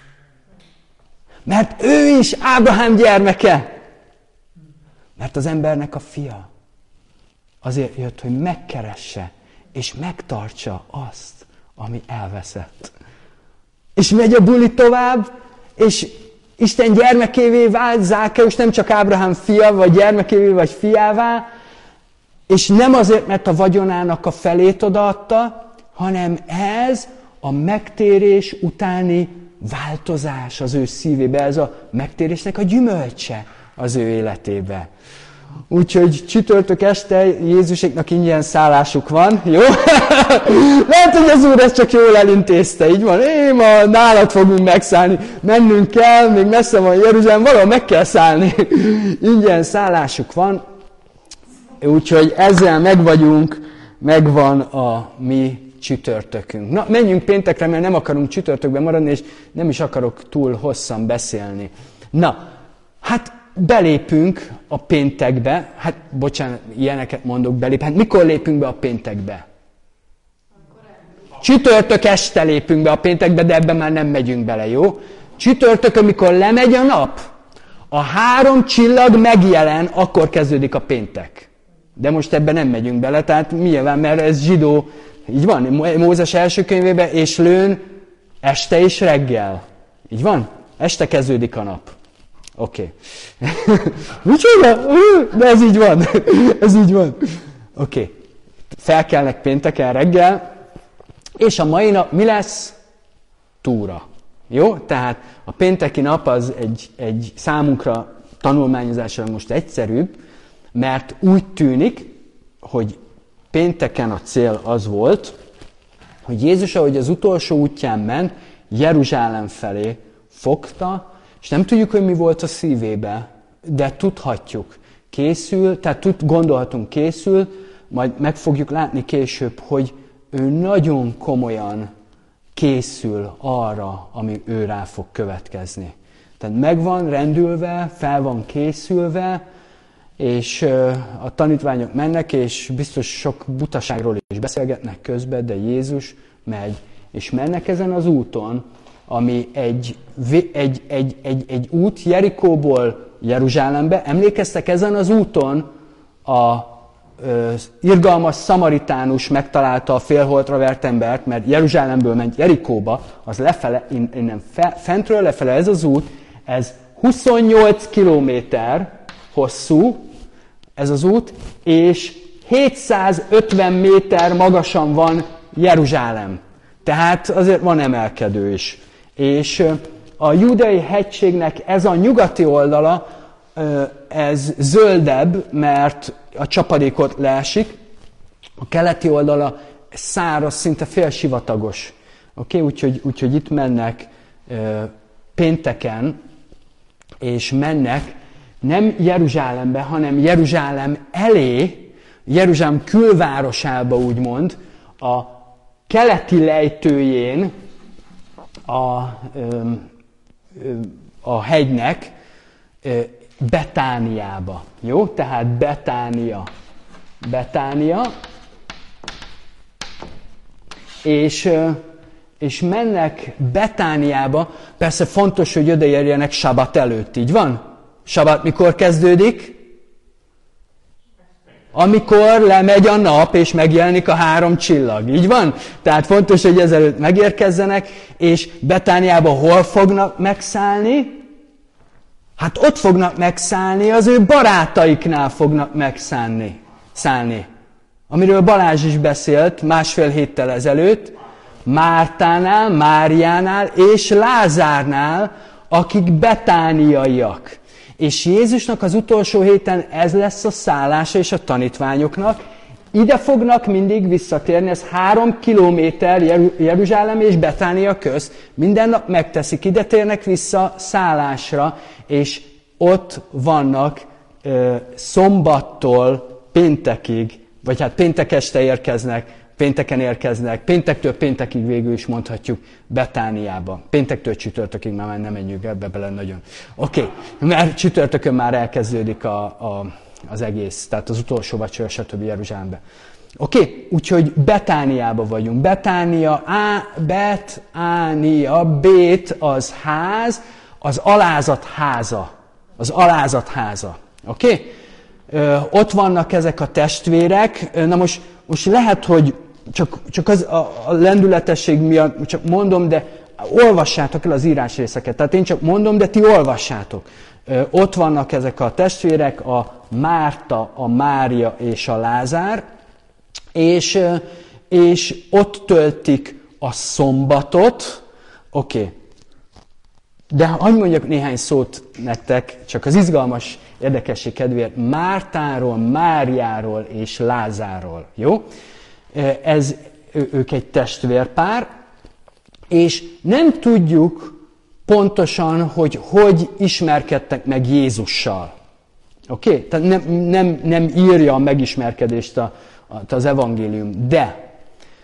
Speaker 1: Mert ő is Ábrahám gyermeke. Mert az embernek a fia azért jött, hogy megkeresse és megtartsa azt, ami elveszett. És megy a buli tovább, és Isten gyermekévé vált Zákeus, nem csak Ábrahám fia, vagy gyermekévé, vagy fiává, és nem azért, mert a vagyonának a felét odaadta, hanem ez a megtérés utáni változás az ő szívébe, ez a megtérésnek a gyümölcse az ő életébe. Úgyhogy csütörtök este Jézuséknak ingyen szállásuk van, jó? Lehet, hogy az Úr ezt csak jól elintézte, így van. Én ma nálad fogunk megszállni, mennünk kell, még messze van Jeruzsálem, valahol meg kell szállni. Ingyen szállásuk van, úgyhogy ezzel megvagyunk, megvan a mi csütörtökünk. Na, menjünk péntekre, mert nem akarunk csütörtökben maradni, és nem is akarok túl hosszan beszélni. Na, hát belépünk a péntekbe, hát bocsánat, ilyeneket mondok, belép. Hát mikor lépünk be a péntekbe? Csütörtök este lépünk be a péntekbe, de ebben már nem megyünk bele, jó? Csütörtök, amikor lemegy a nap, a három csillag megjelen, akkor kezdődik a péntek. De most ebben nem megyünk bele, tehát nyilván, mert ez zsidó, így van, Mózes első könyvében, és lőn este és reggel. Így van? Este kezdődik a nap. Oké. Okay. Micsoda? De ez így van. Ez így van. Oké. Okay. Felkelnek pénteken reggel, és a mai nap mi lesz? Túra. Jó? Tehát a pénteki nap az egy, egy számunkra tanulmányozásra most egyszerűbb, mert úgy tűnik, hogy pénteken a cél az volt, hogy Jézus, ahogy az utolsó útján ment, Jeruzsálem felé fogta, és nem tudjuk, hogy mi volt a szívébe, de tudhatjuk. Készül, tehát tud, gondolhatunk készül, majd meg fogjuk látni később, hogy ő nagyon komolyan készül arra, ami ő rá fog következni. Tehát meg van rendülve, fel van készülve, és a tanítványok mennek, és biztos sok butaságról is beszélgetnek közben, de Jézus megy, és mennek ezen az úton, ami egy, egy, egy, egy, egy út Jerikóból Jeruzsálembe. Emlékeztek, ezen az úton a az irgalmas szamaritánus megtalálta a félholtra vert embert, mert Jeruzsálemből ment Jerikóba, az lefele, innen fe, fentről lefele ez az út, ez huszonnyolc kilométer hosszú, ez az út, és hétszázötven méter magasan van Jeruzsálem. Tehát azért van emelkedő is. És a Júdeai hegységnek ez a nyugati oldala, ez zöldebb, mert a csapadékot leesik. A keleti oldala száraz, szinte félsivatagos. Oké, okay? Úgyhogy, úgyhogy itt mennek pénteken, és mennek nem Jeruzsálembe, hanem Jeruzsálem elé, Jeruzsálem külvárosába úgymond, a keleti lejtőjén a, a hegynek, Betániába. Jó? Tehát Betánia. Betánia. És, és mennek Betániába. Persze fontos, hogy odaérjenek sabat előtt. Így van? Sabat mikor kezdődik? Amikor lemegy a nap, és megjelenik a három csillag. Így van? Tehát fontos, hogy ezelőtt megérkezzenek, és Betániába hol fognak megszállni? Hát ott fognak megszállni, az ő barátaiknál fognak megszállni. Szállni. Amiről Balázs is beszélt másfél héttel ezelőtt, Mártánál, Máriánál és Lázárnál, akik betániaiak. És Jézusnak az utolsó héten ez lesz a szállása és a tanítványoknak. Ide fognak mindig visszatérni, ez három kilométer Jeruzsálem és Betánia közt. Minden nap megteszik, ide térnek vissza szállásra, és ott vannak ö, szombattól péntekig, vagy hát péntek este érkeznek, pénteken érkeznek, péntektől péntekig végül is mondhatjuk Betániába. Péntektől csütörtökig már nem menjünk ebbe bele nagyon. Oké, okay. Mert csütörtökön már elkezdődik a, a, az egész, tehát az utolsó vacsora, stb. Jeruzsálembe. Oké, okay. Úgyhogy Betániába vagyunk. Betánia, á, Betánia, Bét az ház, az alázat háza. Az alázat háza. Oké? Okay? Ott vannak ezek a testvérek. Na most, most lehet, hogy csak, csak az a, a lendületesség miatt csak mondom, de olvassátok el az írásrészeket. Tehát én csak mondom, de ti olvassátok. Ott vannak ezek a testvérek, a Márta, a Mária és a Lázár, és, és ott töltik a szombatot. Oké. Okay. De hagyj mondjak néhány szót nektek, csak az izgalmas érdekesség kedvéért, Mártáról, Máriáról és Lázárról. Jó? Ez, ők egy testvérpár, és nem tudjuk pontosan, hogy hogy ismerkedtek meg Jézussal. Oké? Okay? Tehát nem, nem, nem írja a megismerkedést a, a, az evangélium. De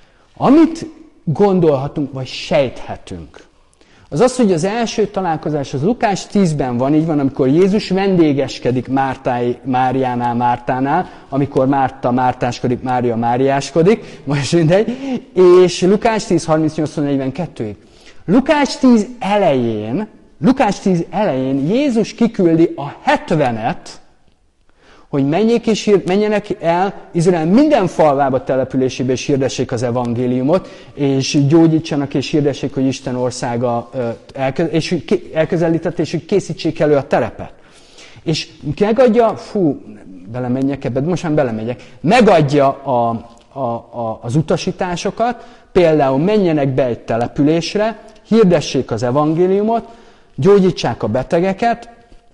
Speaker 1: amit gondolhatunk, vagy sejthetünk, az az, hogy az első találkozás az Lukás tízben van, így van, amikor Jézus vendégeskedik Mártáj, Máriánál, Mártánál, amikor Márta mártáskodik, Mária máriáskodik, most mindegy, és Lukás tíz harmincnyolc negyvenkettőig. Lukás tíz elején, Lukás tíz elején Jézus kiküldi a hetvenet, hogy menjék és hír, menjenek el Izrael minden falvába, településébe, és hirdessék az evangéliumot, és gyógyítsanak és hirdessék, hogy Isten országa elköz, és elközelített, és hogy készítsék elő a terepet. És megadja, fú, belemenjek ebbe, most már belemegyek, megadja a, a, a, az utasításokat, például menjenek be egy településre, hirdessék az evangéliumot, gyógyítsák a betegeket,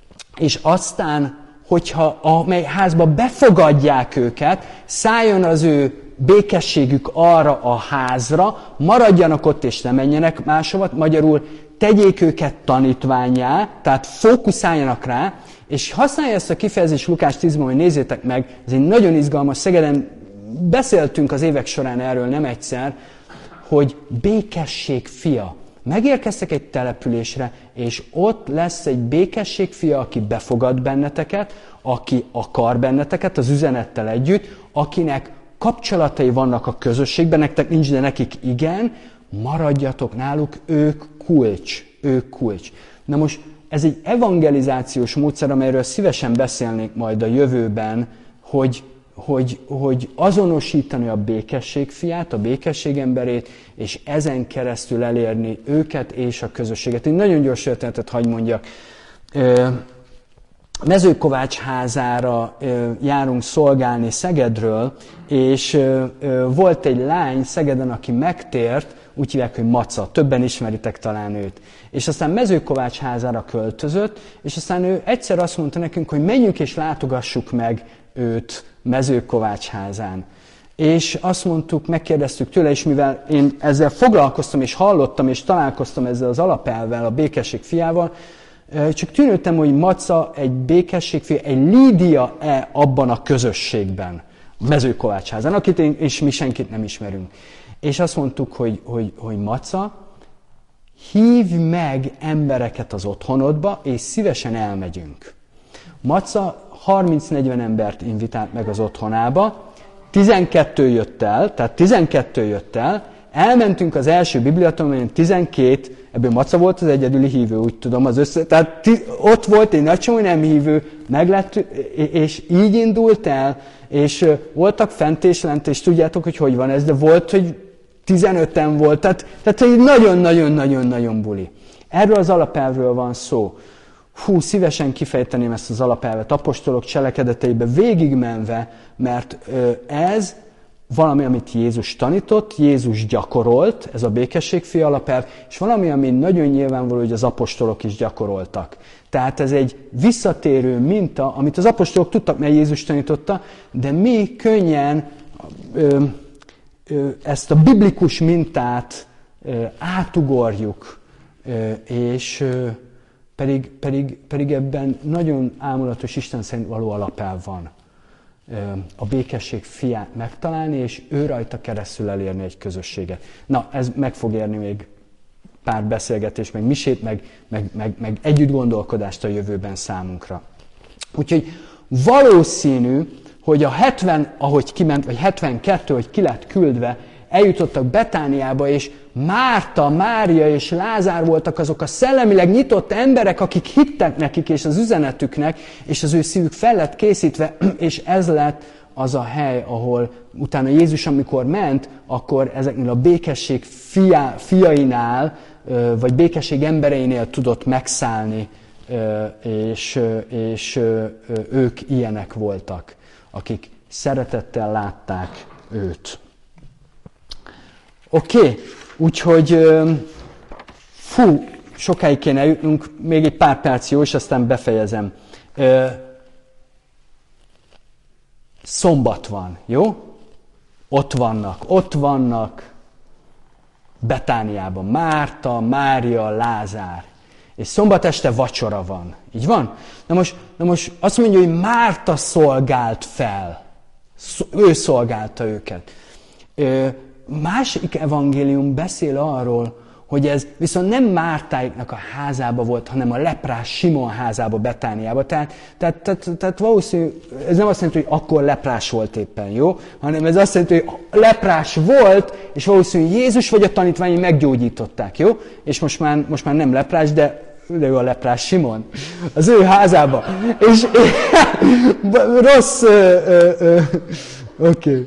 Speaker 1: és aztán hogyha amely házba befogadják őket, szálljon az ő békességük arra a házra, maradjanak ott és ne menjenek máshova, magyarul tegyék őket tanítvánnyá, tehát fókuszáljanak rá, és használja ezt a kifejezést Lukás tízben, hogy nézzétek meg, ez egy nagyon izgalmas, Szegeden beszéltünk az évek során erről nem egyszer, hogy békesség fia. Megérkeztek egy településre, és ott lesz egy békesség fia, aki befogad benneteket, aki akar benneteket az üzenettel együtt, akinek kapcsolatai vannak a közösségben, nektek nincs, de nekik igen, maradjatok náluk, ők kulcs, ők kulcs. Na most ez egy evangelizációs módszer, amelyről szívesen beszélnék majd a jövőben, hogy Hogy, hogy azonosítani a békesség fiát, a békesség emberét, és ezen keresztül elérni őket és a közösséget. Én nagyon gyors történetet hagy mondjak. Mezőkovács házára járunk szolgálni Szegedről, és volt egy lány Szegeden, aki megtért, úgy hívják, hogy Maca, többen ismeritek talán őt. És aztán Mezőkovács házára költözött, és aztán ő egyszer azt mondta nekünk, hogy menjünk és látogassuk meg őt Mezőkovács házán. És azt mondtuk, megkérdeztük tőle, és mivel én ezzel foglalkoztam, és hallottam, és találkoztam ezzel az alapelvvel, a békesség fiával, csak tűnődtem, hogy Maca egy békesség fia, egy Lídia-e abban a közösségben, Mezőkovács házán, akit én, és mi senkit nem ismerünk. És azt mondtuk, hogy, hogy, hogy Maca, hívj meg embereket az otthonodba, és szívesen elmegyünk. Maca harminc-negyven embert invitált meg az otthonába, tizenkettő jött el, tehát tizenkettő jött el, elmentünk az első bibliatanulmányon, tizenkét, ebből Maca volt az egyedüli hívő, úgy tudom, az össze, tehát ti, ott volt egy nagy csomó nem hívő, meglett, és így indult el, és voltak fent és lent, és tudjátok, hogy hogy van ez, de volt, hogy tizenöten volt, tehát, tehát egy nagyon-nagyon-nagyon-nagyon buli. Erről az alapelvről van szó. Hú, szívesen kifejteném ezt az alapelvet apostolok cselekedeteibe végigmenve, mert ez valami, amit Jézus tanított, Jézus gyakorolt, ez a békességfia alapelv, és valami, ami nagyon nyilvánvaló, hogy az apostolok is gyakoroltak. Tehát ez egy visszatérő minta, amit az apostolok tudtak, mert Jézus tanította, de mi könnyen ö, ö, ezt a biblikus mintát ö, átugorjuk, ö, és ö, Pedig, pedig, pedig ebben nagyon ámulatos Isten szerint való alapelv van. A békesség fiát megtalálni, és ő rajta keresztül elérni egy közösséget. Na, ez meg fog érni még pár beszélgetés, meg misét, meg, meg, meg, meg együtt gondolkodást a jövőben számunkra. Úgyhogy valószínű, hogy a hetven, ahogy kiment, vagy hetvenkettő, hogy ki lett küldve, eljutottak Betániába, és Márta, Mária és Lázár voltak azok a szellemileg nyitott emberek, akik hittek nekik és az üzenetüknek, és az ő szívük fel lett készítve, és ez lett az a hely, ahol utána Jézus, amikor ment, akkor ezeknél a békesség fia, fiainál, vagy békesség embereinél tudott megszállni, és, és ők ilyenek voltak, akik szeretettel látták őt. Oké, okay. Úgyhogy fú, sokáig kéne jutnunk, még egy pár perc jó, és aztán befejezem. Szombat van, jó? Ott vannak, ott vannak Betániában Márta, Mária, Lázár. És szombat este vacsora van. Így van? Na most, na most azt mondja, hogy Márta szolgált fel. Ő szolgálta őket. Másik evangélium beszél arról, hogy ez viszont nem Mártáiknak a házába volt, hanem a leprás Simon házába, Betániába. Tehát, tehát, tehát, tehát valószínű, ez nem azt jelenti, hogy akkor leprás volt éppen, jó? Hanem ez azt jelenti, hogy leprás volt, és valószínű Jézus vagy a tanítványi meggyógyították, jó? És most már, most már nem leprás, de, de ő a leprás Simon. Az ő házába. És rossz... Oké. Okay.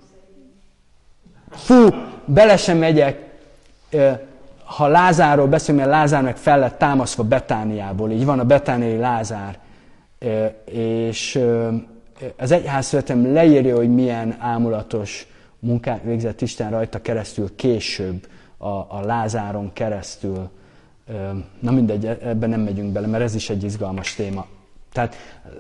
Speaker 1: Fú, bele sem megyek. Ha Lázárról beszélünk, mert Lázár meg fel lett támasztva Betániából, így van a betániai Lázár, és az egyházszövetem leírja, hogy milyen ámulatos munkát végzett Isten rajta keresztül később, a, a Lázáron keresztül. Na mindegy, ebben nem megyünk bele, mert ez is egy izgalmas téma. Tehát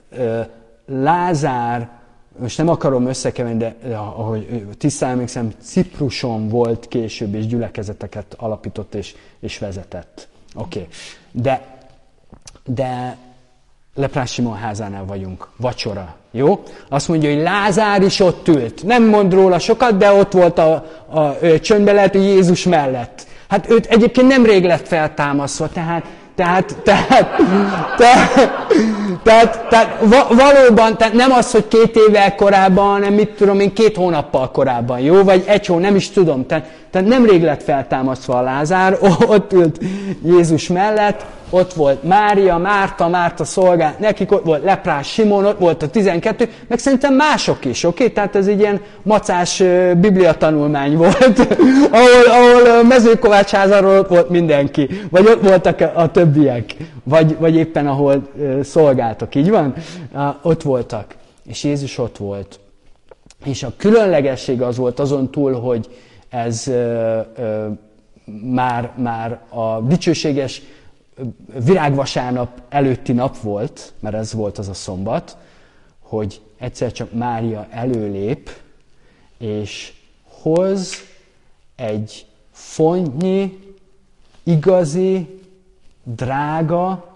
Speaker 1: Lázár, most nem akarom összekeverni, de ahogy tisztán emlékszem, Cipruson volt később, és gyülekezeteket alapított és, és vezetett. Oké. Okay. De, de leprás Simon házánál vagyunk. Vacsora. Jó? Azt mondja, hogy Lázár is ott ült. Nem mond róla sokat, de ott volt a, a, a csöndben, lehet, hogy Jézus mellett. Hát őt egyébként nemrég lett feltámasztva, tehát Tehát, tehát, tehát, tehát, tehát valóban, tehát nem az, hogy két évvel korábban, hanem mit tudom én, két hónappal korábban, jó? Vagy egy hó, nem is tudom. Tehát, tehát nemrég lett feltámasztva a Lázár, ott ült Jézus mellett, ott volt Mária, Márta, Márta szolgált nekik, ott volt leprás Simon, ott volt a tizenkettő, meg szerintem mások is, oké? Okay? Tehát ez egy ilyen macás bibliatanulmány volt, ahol, ahol Mezőkovács házáról ott volt mindenki, vagy ott voltak a, a többiek, vagy, vagy éppen ahol szolgáltak, így van? Ott voltak, és Jézus ott volt. És a különlegesség az volt azon túl, hogy ez ö, ö, már, már a dicsőséges virágvasárnap előtti nap volt, mert ez volt az a szombat, hogy egyszer csak Mária előlép, és hoz egy fontnyi, igazi, drága,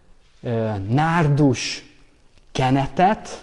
Speaker 1: nárdus kenetet,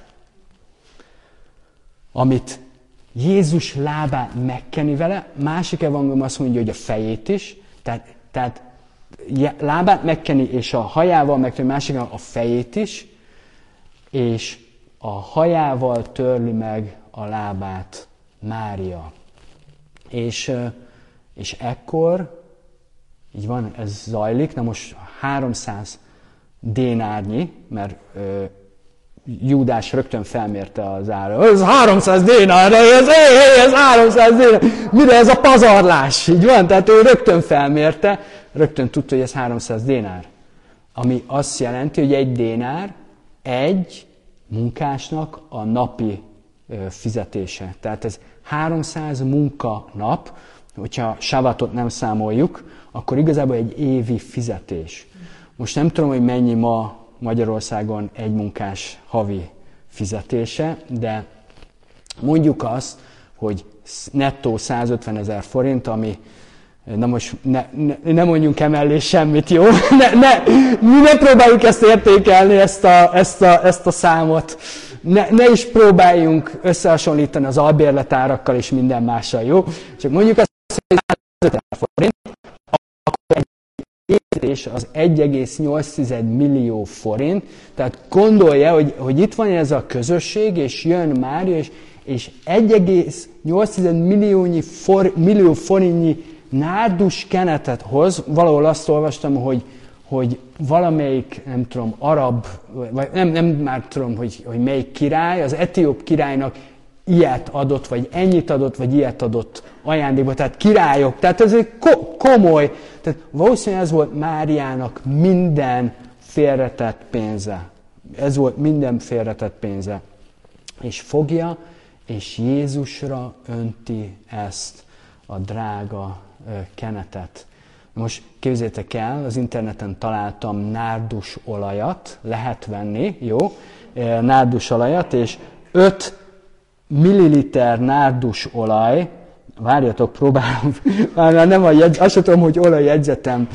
Speaker 1: amit Jézus lábát megkeni vele, másik evangélium azt mondja, hogy a fejét is, tehát, tehát lábát megkeni, és a hajával megkeni, másik a fejét is, és a hajával törli meg a lábát Mária. És, és ekkor, így van, ez zajlik, na most háromszáz dénárnyi, mert ö, Júdás rögtön felmérte az ára. Ez háromszáz dénár, ez, ez háromszáz dénár, mire ez a pazarlás? Így van, tehát ő rögtön felmérte, rögtön tudta, hogy ez háromszáz dénár. Ami azt jelenti, hogy egy dénár egy munkásnak a napi ö, fizetése. Tehát ez háromszáz munkanap, hogyha sábatot nem számoljuk, akkor igazából egy évi fizetés. Most nem tudom, hogy mennyi ma Magyarországon egy munkás havi fizetése, de mondjuk azt, hogy nettó százötvenezer forint, ami, na most ne, ne, ne mondjunk emellé semmit, jó? Ne, ne, ne próbáljuk ezt értékelni, ezt a, ezt a, ezt a számot. Ne, ne is próbáljunk összehasonlítani az albérletárakkal és minden mással, jó? Csak mondjuk azt, hogy százötvenezer forint, akkor egy és az egy egész nyolc millió forint, tehát gondolja, hogy, hogy itt van ez a közösség, és jön Mária, és, és egy egész nyolc milliónyi for, millió forintnyi nárdus kenetet hoz. Valahol azt olvastam, hogy, hogy valamelyik, nem tudom, arab, vagy nem, nem már tudom, hogy, hogy melyik király, az etióp királynak ilyet adott, vagy ennyit adott, vagy ilyet adott ajándékba. Tehát királyok, tehát ez egy ko- komoly, tehát valószínűleg ez volt Máriának minden félretett pénze. Ez volt minden félretett pénze. És fogja, és Jézusra önti ezt a drága kenetet. Most képzeljétek el, az interneten találtam nárdus olajat, lehet venni, jó? Nárdus olajat, és öt milliliter nárdus olaj, várjatok, próbálom, már nem a jegy, azt tudom, hogy olajjegyzetem,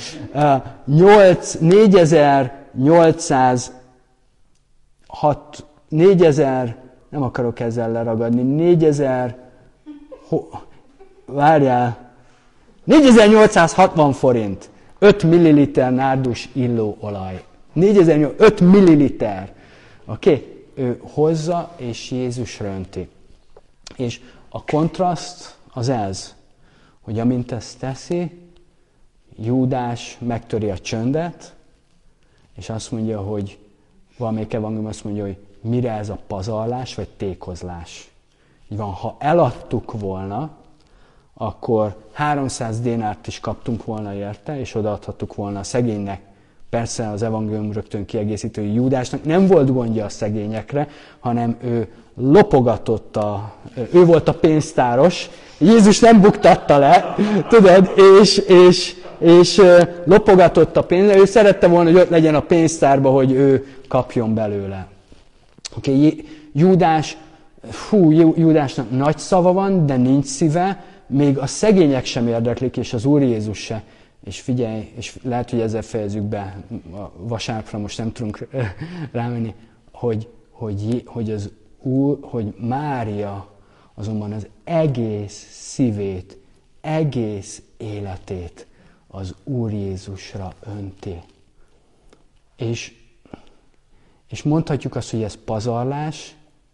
Speaker 1: négyezer-nyolcszáz hat, négyezer, nem akarok ezzel leragadni, négyezer, ho, várjál, négyezer-nyolcszázhatvan forint, öt milliliter nárdus illóolaj. négyezer-nyolcszáz, öt milliliter. Oké? Okay? Ő hozza, és Jézusra önti. És a kontraszt az ez, hogy amint ezt teszi, Júdás megtöri a csöndet, és azt mondja, hogy valamelyik evangélium azt mondja, hogy mire ez a pazarlás, vagy tékozlás. Így van, ha eladtuk volna, akkor háromszáz dénárt is kaptunk volna érte, és odaadhattuk volna a szegénynek. Persze az evangélium rögtön kiegészítő, hogy Júdásnak nem volt gondja a szegényekre, hanem ő lopogatott, a, ő volt a pénztáros, Jézus nem buktatta le, tudod, és, és, és lopogatott a pénzre, ő szerette volna, hogy ott legyen a pénztárba, hogy ő kapjon belőle. Oké, okay, Júdás, fú, Júdásnak nagy szava van, de nincs szíve, még a szegények sem érdeklik, és az Úr Jézus se. És figyelj, és lehet, hogy ezzel fejezzük be, a vasárnapra most nem tudunk rámenni, hogy, hogy, hogy az Úr, hogy Mária azonban az egész szívét, egész életét az Úr Jézusra önti. És, és mondhatjuk azt, hogy ez pazarlás,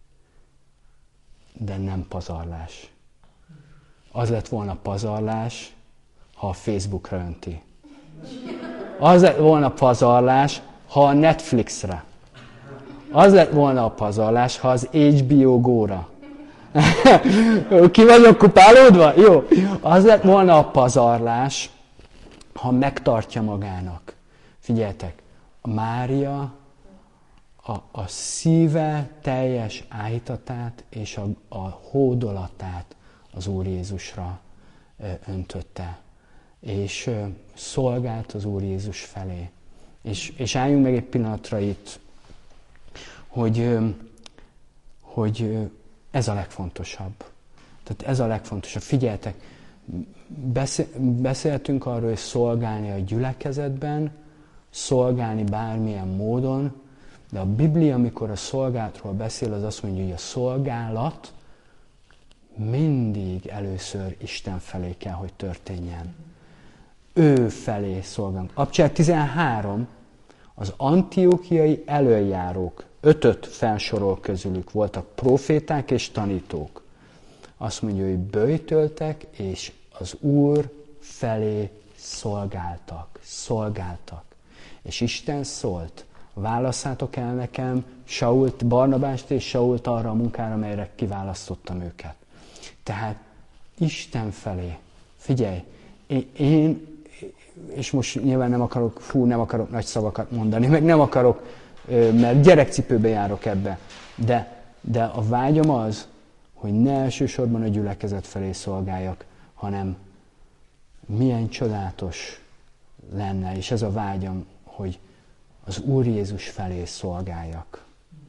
Speaker 1: de nem pazarlás. Az lett volna pazarlás, ha a Facebookra önti. Az lett volna pazarlás, ha a Netflixre. Az lett volna a pazarlás, ha az há bé o Go-ra. Ki vagyok kupálódva? Jó. Az lett volna a pazarlás, ha megtartja magának. Figyeljetek, a Mária a, a szíve teljes áhítatát és a, a hódolatát az Úr Jézusra öntötte. És szolgált az Úr Jézus felé. És, és álljunk meg egy pillanatra itt, hogy, hogy ez a legfontosabb. Tehát ez a legfontosabb. Figyeljetek, beszéltünk arról, hogy szolgálni a gyülekezetben, szolgálni bármilyen módon, de a Biblia, amikor a szolgálatról beszél, az azt mondja, hogy a szolgálat mindig először Isten felé kell, hogy történjen. Ő felé szolgálunk. Abcsel tizenhárom, az antiókiai elöljárók, ötöt felsorol közülük, voltak proféták és tanítók. Azt mondja, hogy böjtöltek, és az Úr felé szolgáltak. Szolgáltak. És Isten szólt, válasszátok el nekem Sault, Barnabást és Sault arra a munkára, amelyre kiválasztottam őket. Tehát Isten felé. Figyelj, én, és most nyilván nem akarok, fú, nem akarok nagy szavakat mondani, meg nem akarok, mert gyerekcipőbe járok ebbe, de, de a vágyam az, hogy ne elsősorban a gyülekezet felé szolgáljak, hanem milyen csodálatos lenne, és ez a vágyam, hogy az Úr Jézus felé szolgáljak.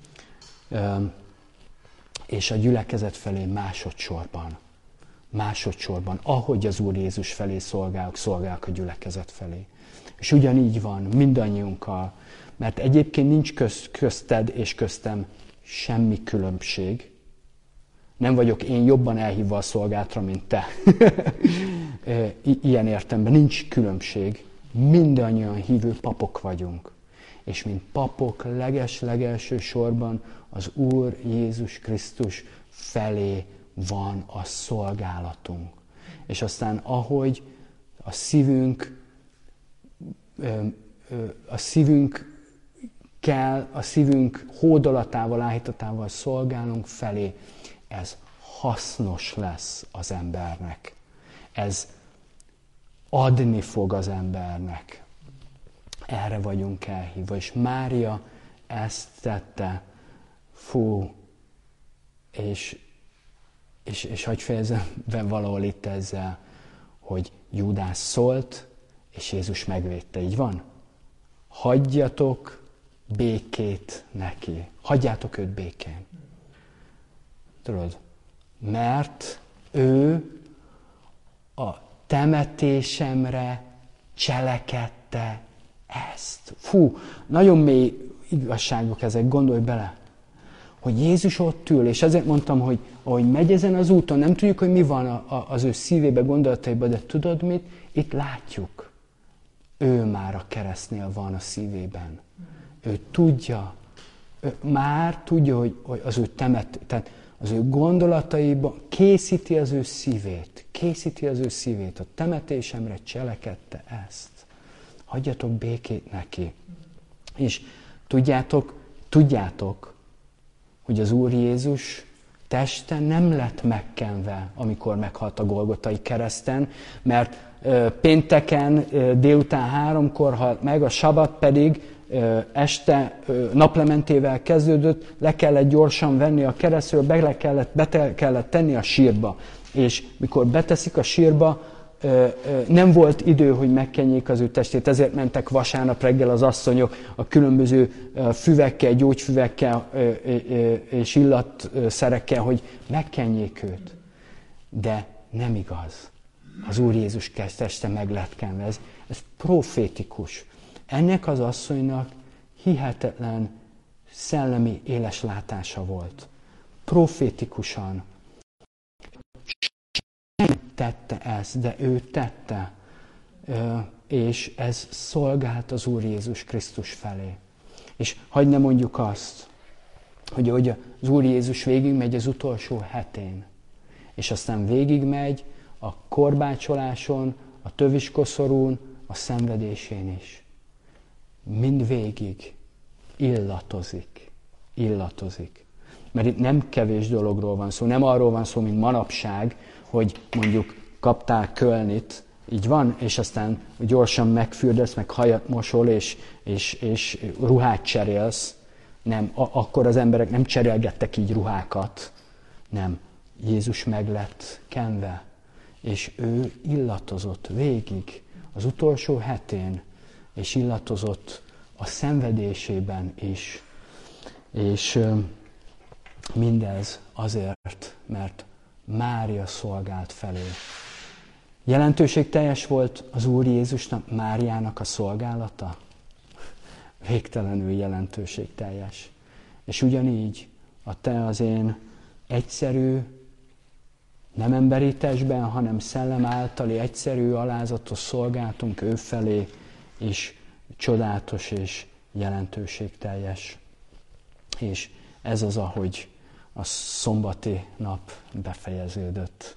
Speaker 1: És a gyülekezet felé másodszorban. Másodszorban, ahogy az Úr Jézus felé szolgálok, szolgálok a gyülekezet felé. És ugyanígy van mindannyiunkkal, mert egyébként nincs köz, közted és köztem semmi különbség. Nem vagyok én jobban elhívva a szolgálatra, mint te. Ilyen értelemben nincs különbség. Mindannyian hívő papok vagyunk. És mint papok leges-legelső sorban az Úr Jézus Krisztus felé van a szolgálatunk. És aztán ahogy a szívünk, a szívünk kell, a szívünk hódolatával, áhítatával szolgálunk felé, ez hasznos lesz az embernek. Ez adni fog az embernek. Erre vagyunk elhívva. És Mária ezt tette. Fú, és, és, és hagyj fejezem be valahol itt ezzel, hogy Júdás szólt, és Jézus megvédte. Így van? Hagyjatok békét neki. Hagyjátok őt békén. Tudod? Mert ő a temetésemre cselekedte ezt. Fú, nagyon mély igazságok ezek, gondolj bele. Hogy Jézus ott ül, és ezért mondtam, hogy ahogy megy ezen az úton, nem tudjuk, hogy mi van a, a, az ő szívébe, gondolataiba, de tudod mit? Itt látjuk. Ő már a keresztnél van a szívében. Ő tudja, ő már tudja, hogy, hogy az ő temet, tehát az ő gondolataiban készíti az ő szívét. Készíti az ő szívét. A temetésemre cselekedte ezt. Hagyjatok békét neki. És tudjátok, tudjátok, hogy az Úr Jézus teste nem lett megkenve, amikor meghalt a Golgotai kereszten, mert ö, pénteken ö, délután háromkor halt meg, a sabat pedig ö, este ö, naplementével kezdődött, le kellett gyorsan venni a keresztről, be kellett, be kellett tenni a sírba. És mikor beteszik a sírba, ö, ö, nem volt idő, hogy megkenjék az ő testét, ezért mentek vasárnap reggel az asszonyok a különböző ö, füvekkel, gyógyfüvekkel ö, ö, ö, és illatszerekkel, hogy megkenjék őt. De nem igaz. Az Úr Jézus teste meg lett kenve. Ez, ez profétikus. Ennek az asszonynak hihetetlen szellemi éles látása volt. Profétikusan. Nem tette ezt, de ő tette. És ez szolgált az Úr Jézus Krisztus felé. És hagyd ne mondjuk azt, hogy, hogy az Úr Jézus végigmegy az utolsó hetén, és aztán végigmegy a korbácsoláson, a töviskoszorún, a szenvedésén is. Mind végig illatozik. Illatozik. Mert itt nem kevés dologról van szó, nem arról van szó, mint manapság, hogy mondjuk kaptál kölnit, így van, és aztán gyorsan megfürdesz, meg hajat mosol, és, és, és ruhát cserélsz. Nem, a- akkor az emberek nem cserélgettek így ruhákat. Nem, Jézus meg lett kenve, és ő illatozott végig az utolsó hetén, és illatozott a szenvedésében is. És mindez azért, mert Mária szolgált felé. Jelentőségteljes volt az Úr Jézusnak, Máriának a szolgálata? Végtelenül jelentőségteljes. És ugyanígy a te az én egyszerű, nem emberi testben, hanem szellem általi egyszerű, alázatos szolgálatunk ő felé is csodálatos és jelentőségteljes. És ez az, ahogy a szombati nap befejeződött.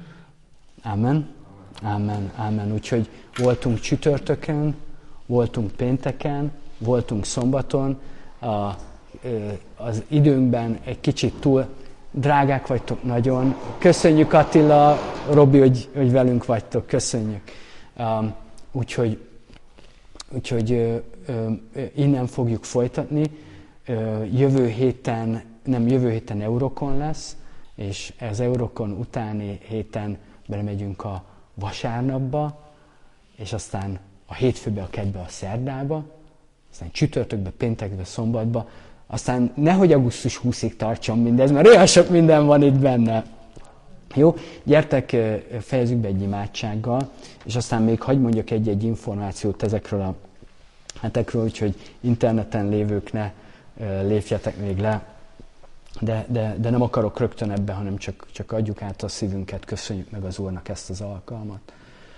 Speaker 1: Amen. Amen. Amen. Úgyhogy voltunk csütörtökön, voltunk pénteken, voltunk szombaton. A, az időnkben egy kicsit túl drágák vagytok nagyon. Köszönjük Attila, Robi, hogy, hogy velünk vagytok. Köszönjük. Um, úgyhogy úgyhogy ö, ö, innen fogjuk folytatni. Ö, jövő héten, nem jövő héten Eurokon lesz, és az Eurokon utáni héten belemegyünk a vasárnapba, és aztán a hétfőbe, a kedbe, a szerdába, aztán csütörtökbe, péntekbe, szombatba, aztán nehogy augusztus huszadikáig tartson mindez, mert olyan sok minden van itt benne. Jó, gyertek, fejezzük be egy imádsággal, és aztán még hadd mondjak egy-egy információt ezekről a hetekről, úgyhogy interneten lévők ne lépjetek még le, de, de, de nem akarok rögtön ebbe, hanem csak, csak adjuk át a szívünket, köszönjük meg az Úrnak ezt az alkalmat.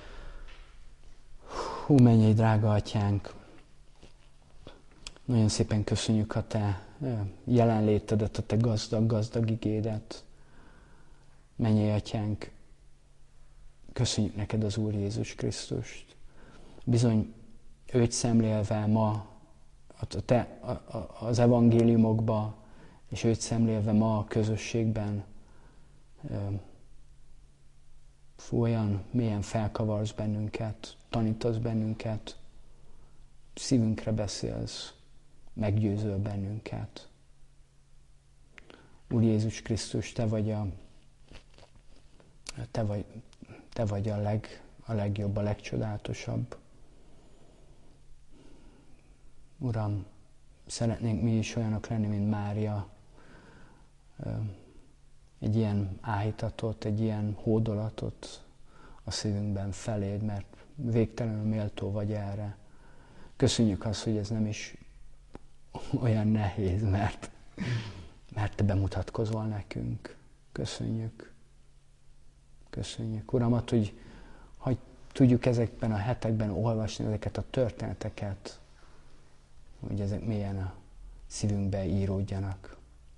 Speaker 1: Hú, mennyei drága Atyánk! Nagyon szépen köszönjük a Te jelenlétedet, a Te gazdag-gazdag igédet. Mennyei Atyánk, köszönjük neked az Úr Jézus Krisztust. Bizony őt szemlélve ma a te, a, a, az evangéliumokba, és őt szemlélve ma a közösségben, Fú, olyan mélyen felkavarsz bennünket, tanítasz bennünket, szívünkre beszélsz, meggyőzöl bennünket. Úr Jézus Krisztus, Te vagy a, te vagy, te vagy a, leg, a legjobb, a legcsodálatosabb. Uram, szeretnénk mi is olyanok lenni, mint Mária. Egy ilyen áhítatot, egy ilyen hódolatot a szívünkben feléd, mert végtelenül méltó vagy erre. Köszönjük azt, hogy ez nem is olyan nehéz, mert, mert Te bemutatkozol nekünk. Köszönjük. Köszönjük. Uram, hogy, hogy tudjuk ezekben a hetekben olvasni ezeket a történeteket, hogy ezek mélyen a szívünkbe íródjanak.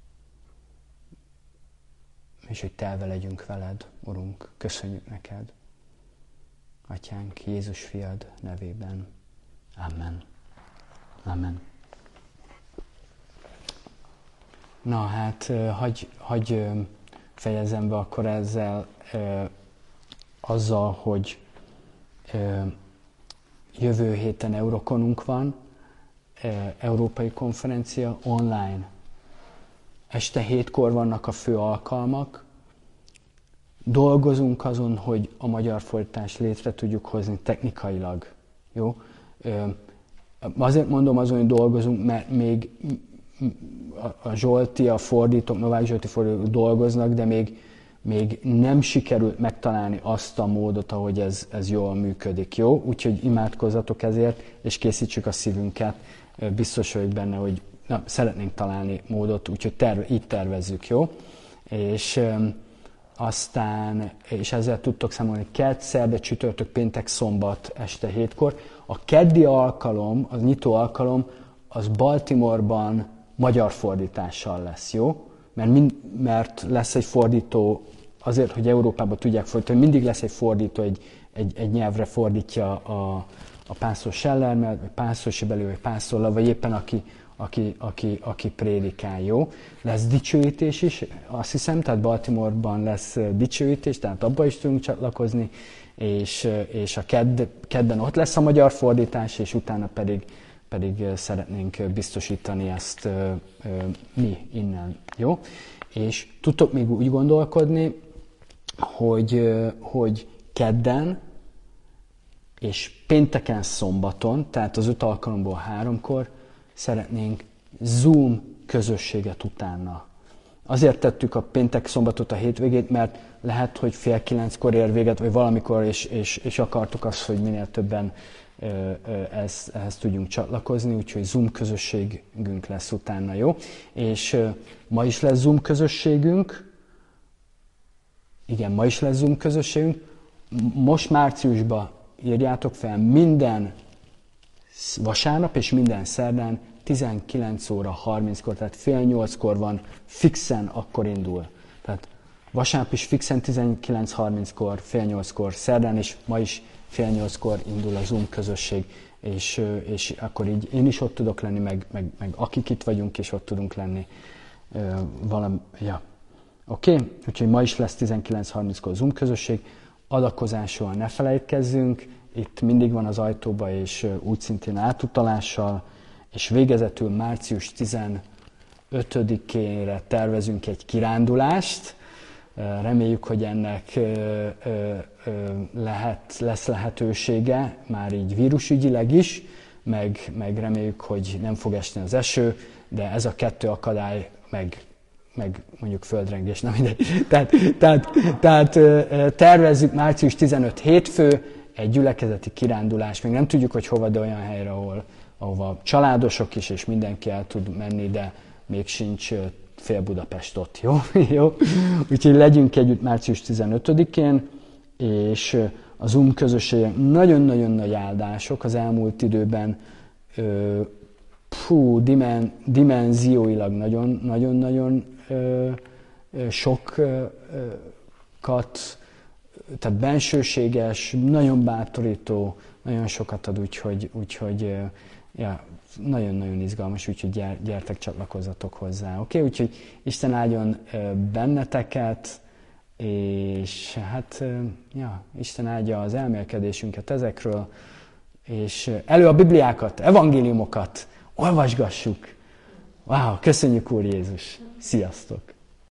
Speaker 1: És hogy telve legyünk veled, Urunk. Köszönjük neked. Atyánk, Jézus fiad nevében. Amen. Amen. Na hát, hagy, hagy fejezem be akkor ezzel azzal, hogy jövő héten Euroconunk van, Európai Konferencia online. Este hétkor vannak a fő alkalmak. Dolgozunk azon, hogy a magyar fordítást létre tudjuk hozni technikailag. Jó? Azért mondom azon, hogy dolgozunk, mert még a Zsolti, a fordítók, Novák Zsolti fordítók dolgoznak, de még, még nem sikerült megtalálni azt a módot, ahogy ez, ez jól működik. Jó? Úgyhogy imádkozzatok ezért, és készítsük a szívünket. Biztos vagyok benne, hogy na, szeretnénk találni módot, úgyhogy terve, így tervezzük, jó? És um, aztán, és ezzel tudtok számolni, kedd, szerda, csütörtök, péntek, szombat este hétkor. A keddi alkalom, az nyitó alkalom, az Baltimoreban magyar fordítással lesz, jó? Mert, mind, mert lesz egy fordító, azért, hogy Európában tudják fordítani, mindig lesz egy fordító, egy, egy, egy nyelvre fordítja a, a pásztor Scheller, vagy pásztor Sibeli, vagy pásztor, vagy éppen aki, aki, aki, aki prédikál, jó? Lesz dicsőítés is, azt hiszem, tehát Baltimoreban lesz dicsőítés, tehát abba is tudunk csatlakozni, és, és a kedd, kedden ott lesz a magyar fordítás, és utána pedig, pedig szeretnénk biztosítani ezt mi innen, jó? És tudtok még úgy gondolkodni, hogy, hogy kedden és pénteken, szombaton, tehát az öt alkalomból háromkor szeretnénk Zoom közösséget utána. Azért tettük a péntek, szombatot, a hétvégét, mert lehet, hogy fél kilenckor ér véget, vagy valamikor, és, és, és akartuk azt, hogy minél többen ehhez, ehhez tudjunk csatlakozni, úgyhogy Zoom közösségünk lesz utána, jó? És ma is lesz Zoom közösségünk. Igen, ma is lesz Zoom közösségünk. Most márciusban írjátok fel, minden vasárnap és minden szerdán tizenkilenc óra harminckor, tehát fél nyolckor van, fixen akkor indul. Tehát vasárnap is fixen tizenkilenc harminckor, fél nyolckor, szerdán is, ma is fél nyolckor indul a Zoom közösség, és, és akkor így én is ott tudok lenni, meg, meg, meg akik itt vagyunk, és ott tudunk lenni. Valami, ja. Oké? Okay? Úgyhogy ma is lesz tizenkilenc harminckor Zoom közösség. Adakozásról ne felejtkezzünk, itt mindig van az ajtóba, és úgy szintén átutalással, és végezetül március tizenötödikére tervezünk egy kirándulást. Reméljük, hogy ennek lehet, lesz lehetősége, már így vírusügyileg is, meg, meg reméljük, hogy nem fog esni az eső, de ez a kettő akadály, meg, meg mondjuk földrengés, nem mindegy. Tehát, tehát, tehát tervezzük március tizenötödike hétfő, egy gyülekezeti kirándulás, még nem tudjuk, hogy hova, de olyan helyre, ahol, ahova családosok is, és mindenki el tud menni, de még sincs fél Budapest ott, jó? jó? Úgyhogy legyünk együtt március tizenötödikén, és a Zoom közösségen nagyon-nagyon nagy áldások az elmúlt időben, pú, dimen, dimenzióilag nagyon-nagyon sokat, tehát bensőséges, nagyon bátorító, nagyon sokat ad, úgyhogy, úgyhogy ja, nagyon-nagyon izgalmas, úgyhogy gyere, gyertek, csatlakozzatok hozzá. Oké? Okay? Úgyhogy Isten áldjon benneteket, és hát, ja, Isten áldja az elmélkedésünket ezekről, és elő a Bibliákat, evangéliumokat, olvasgassuk. Wow, köszönjük Úr Jézus! Sziasztok!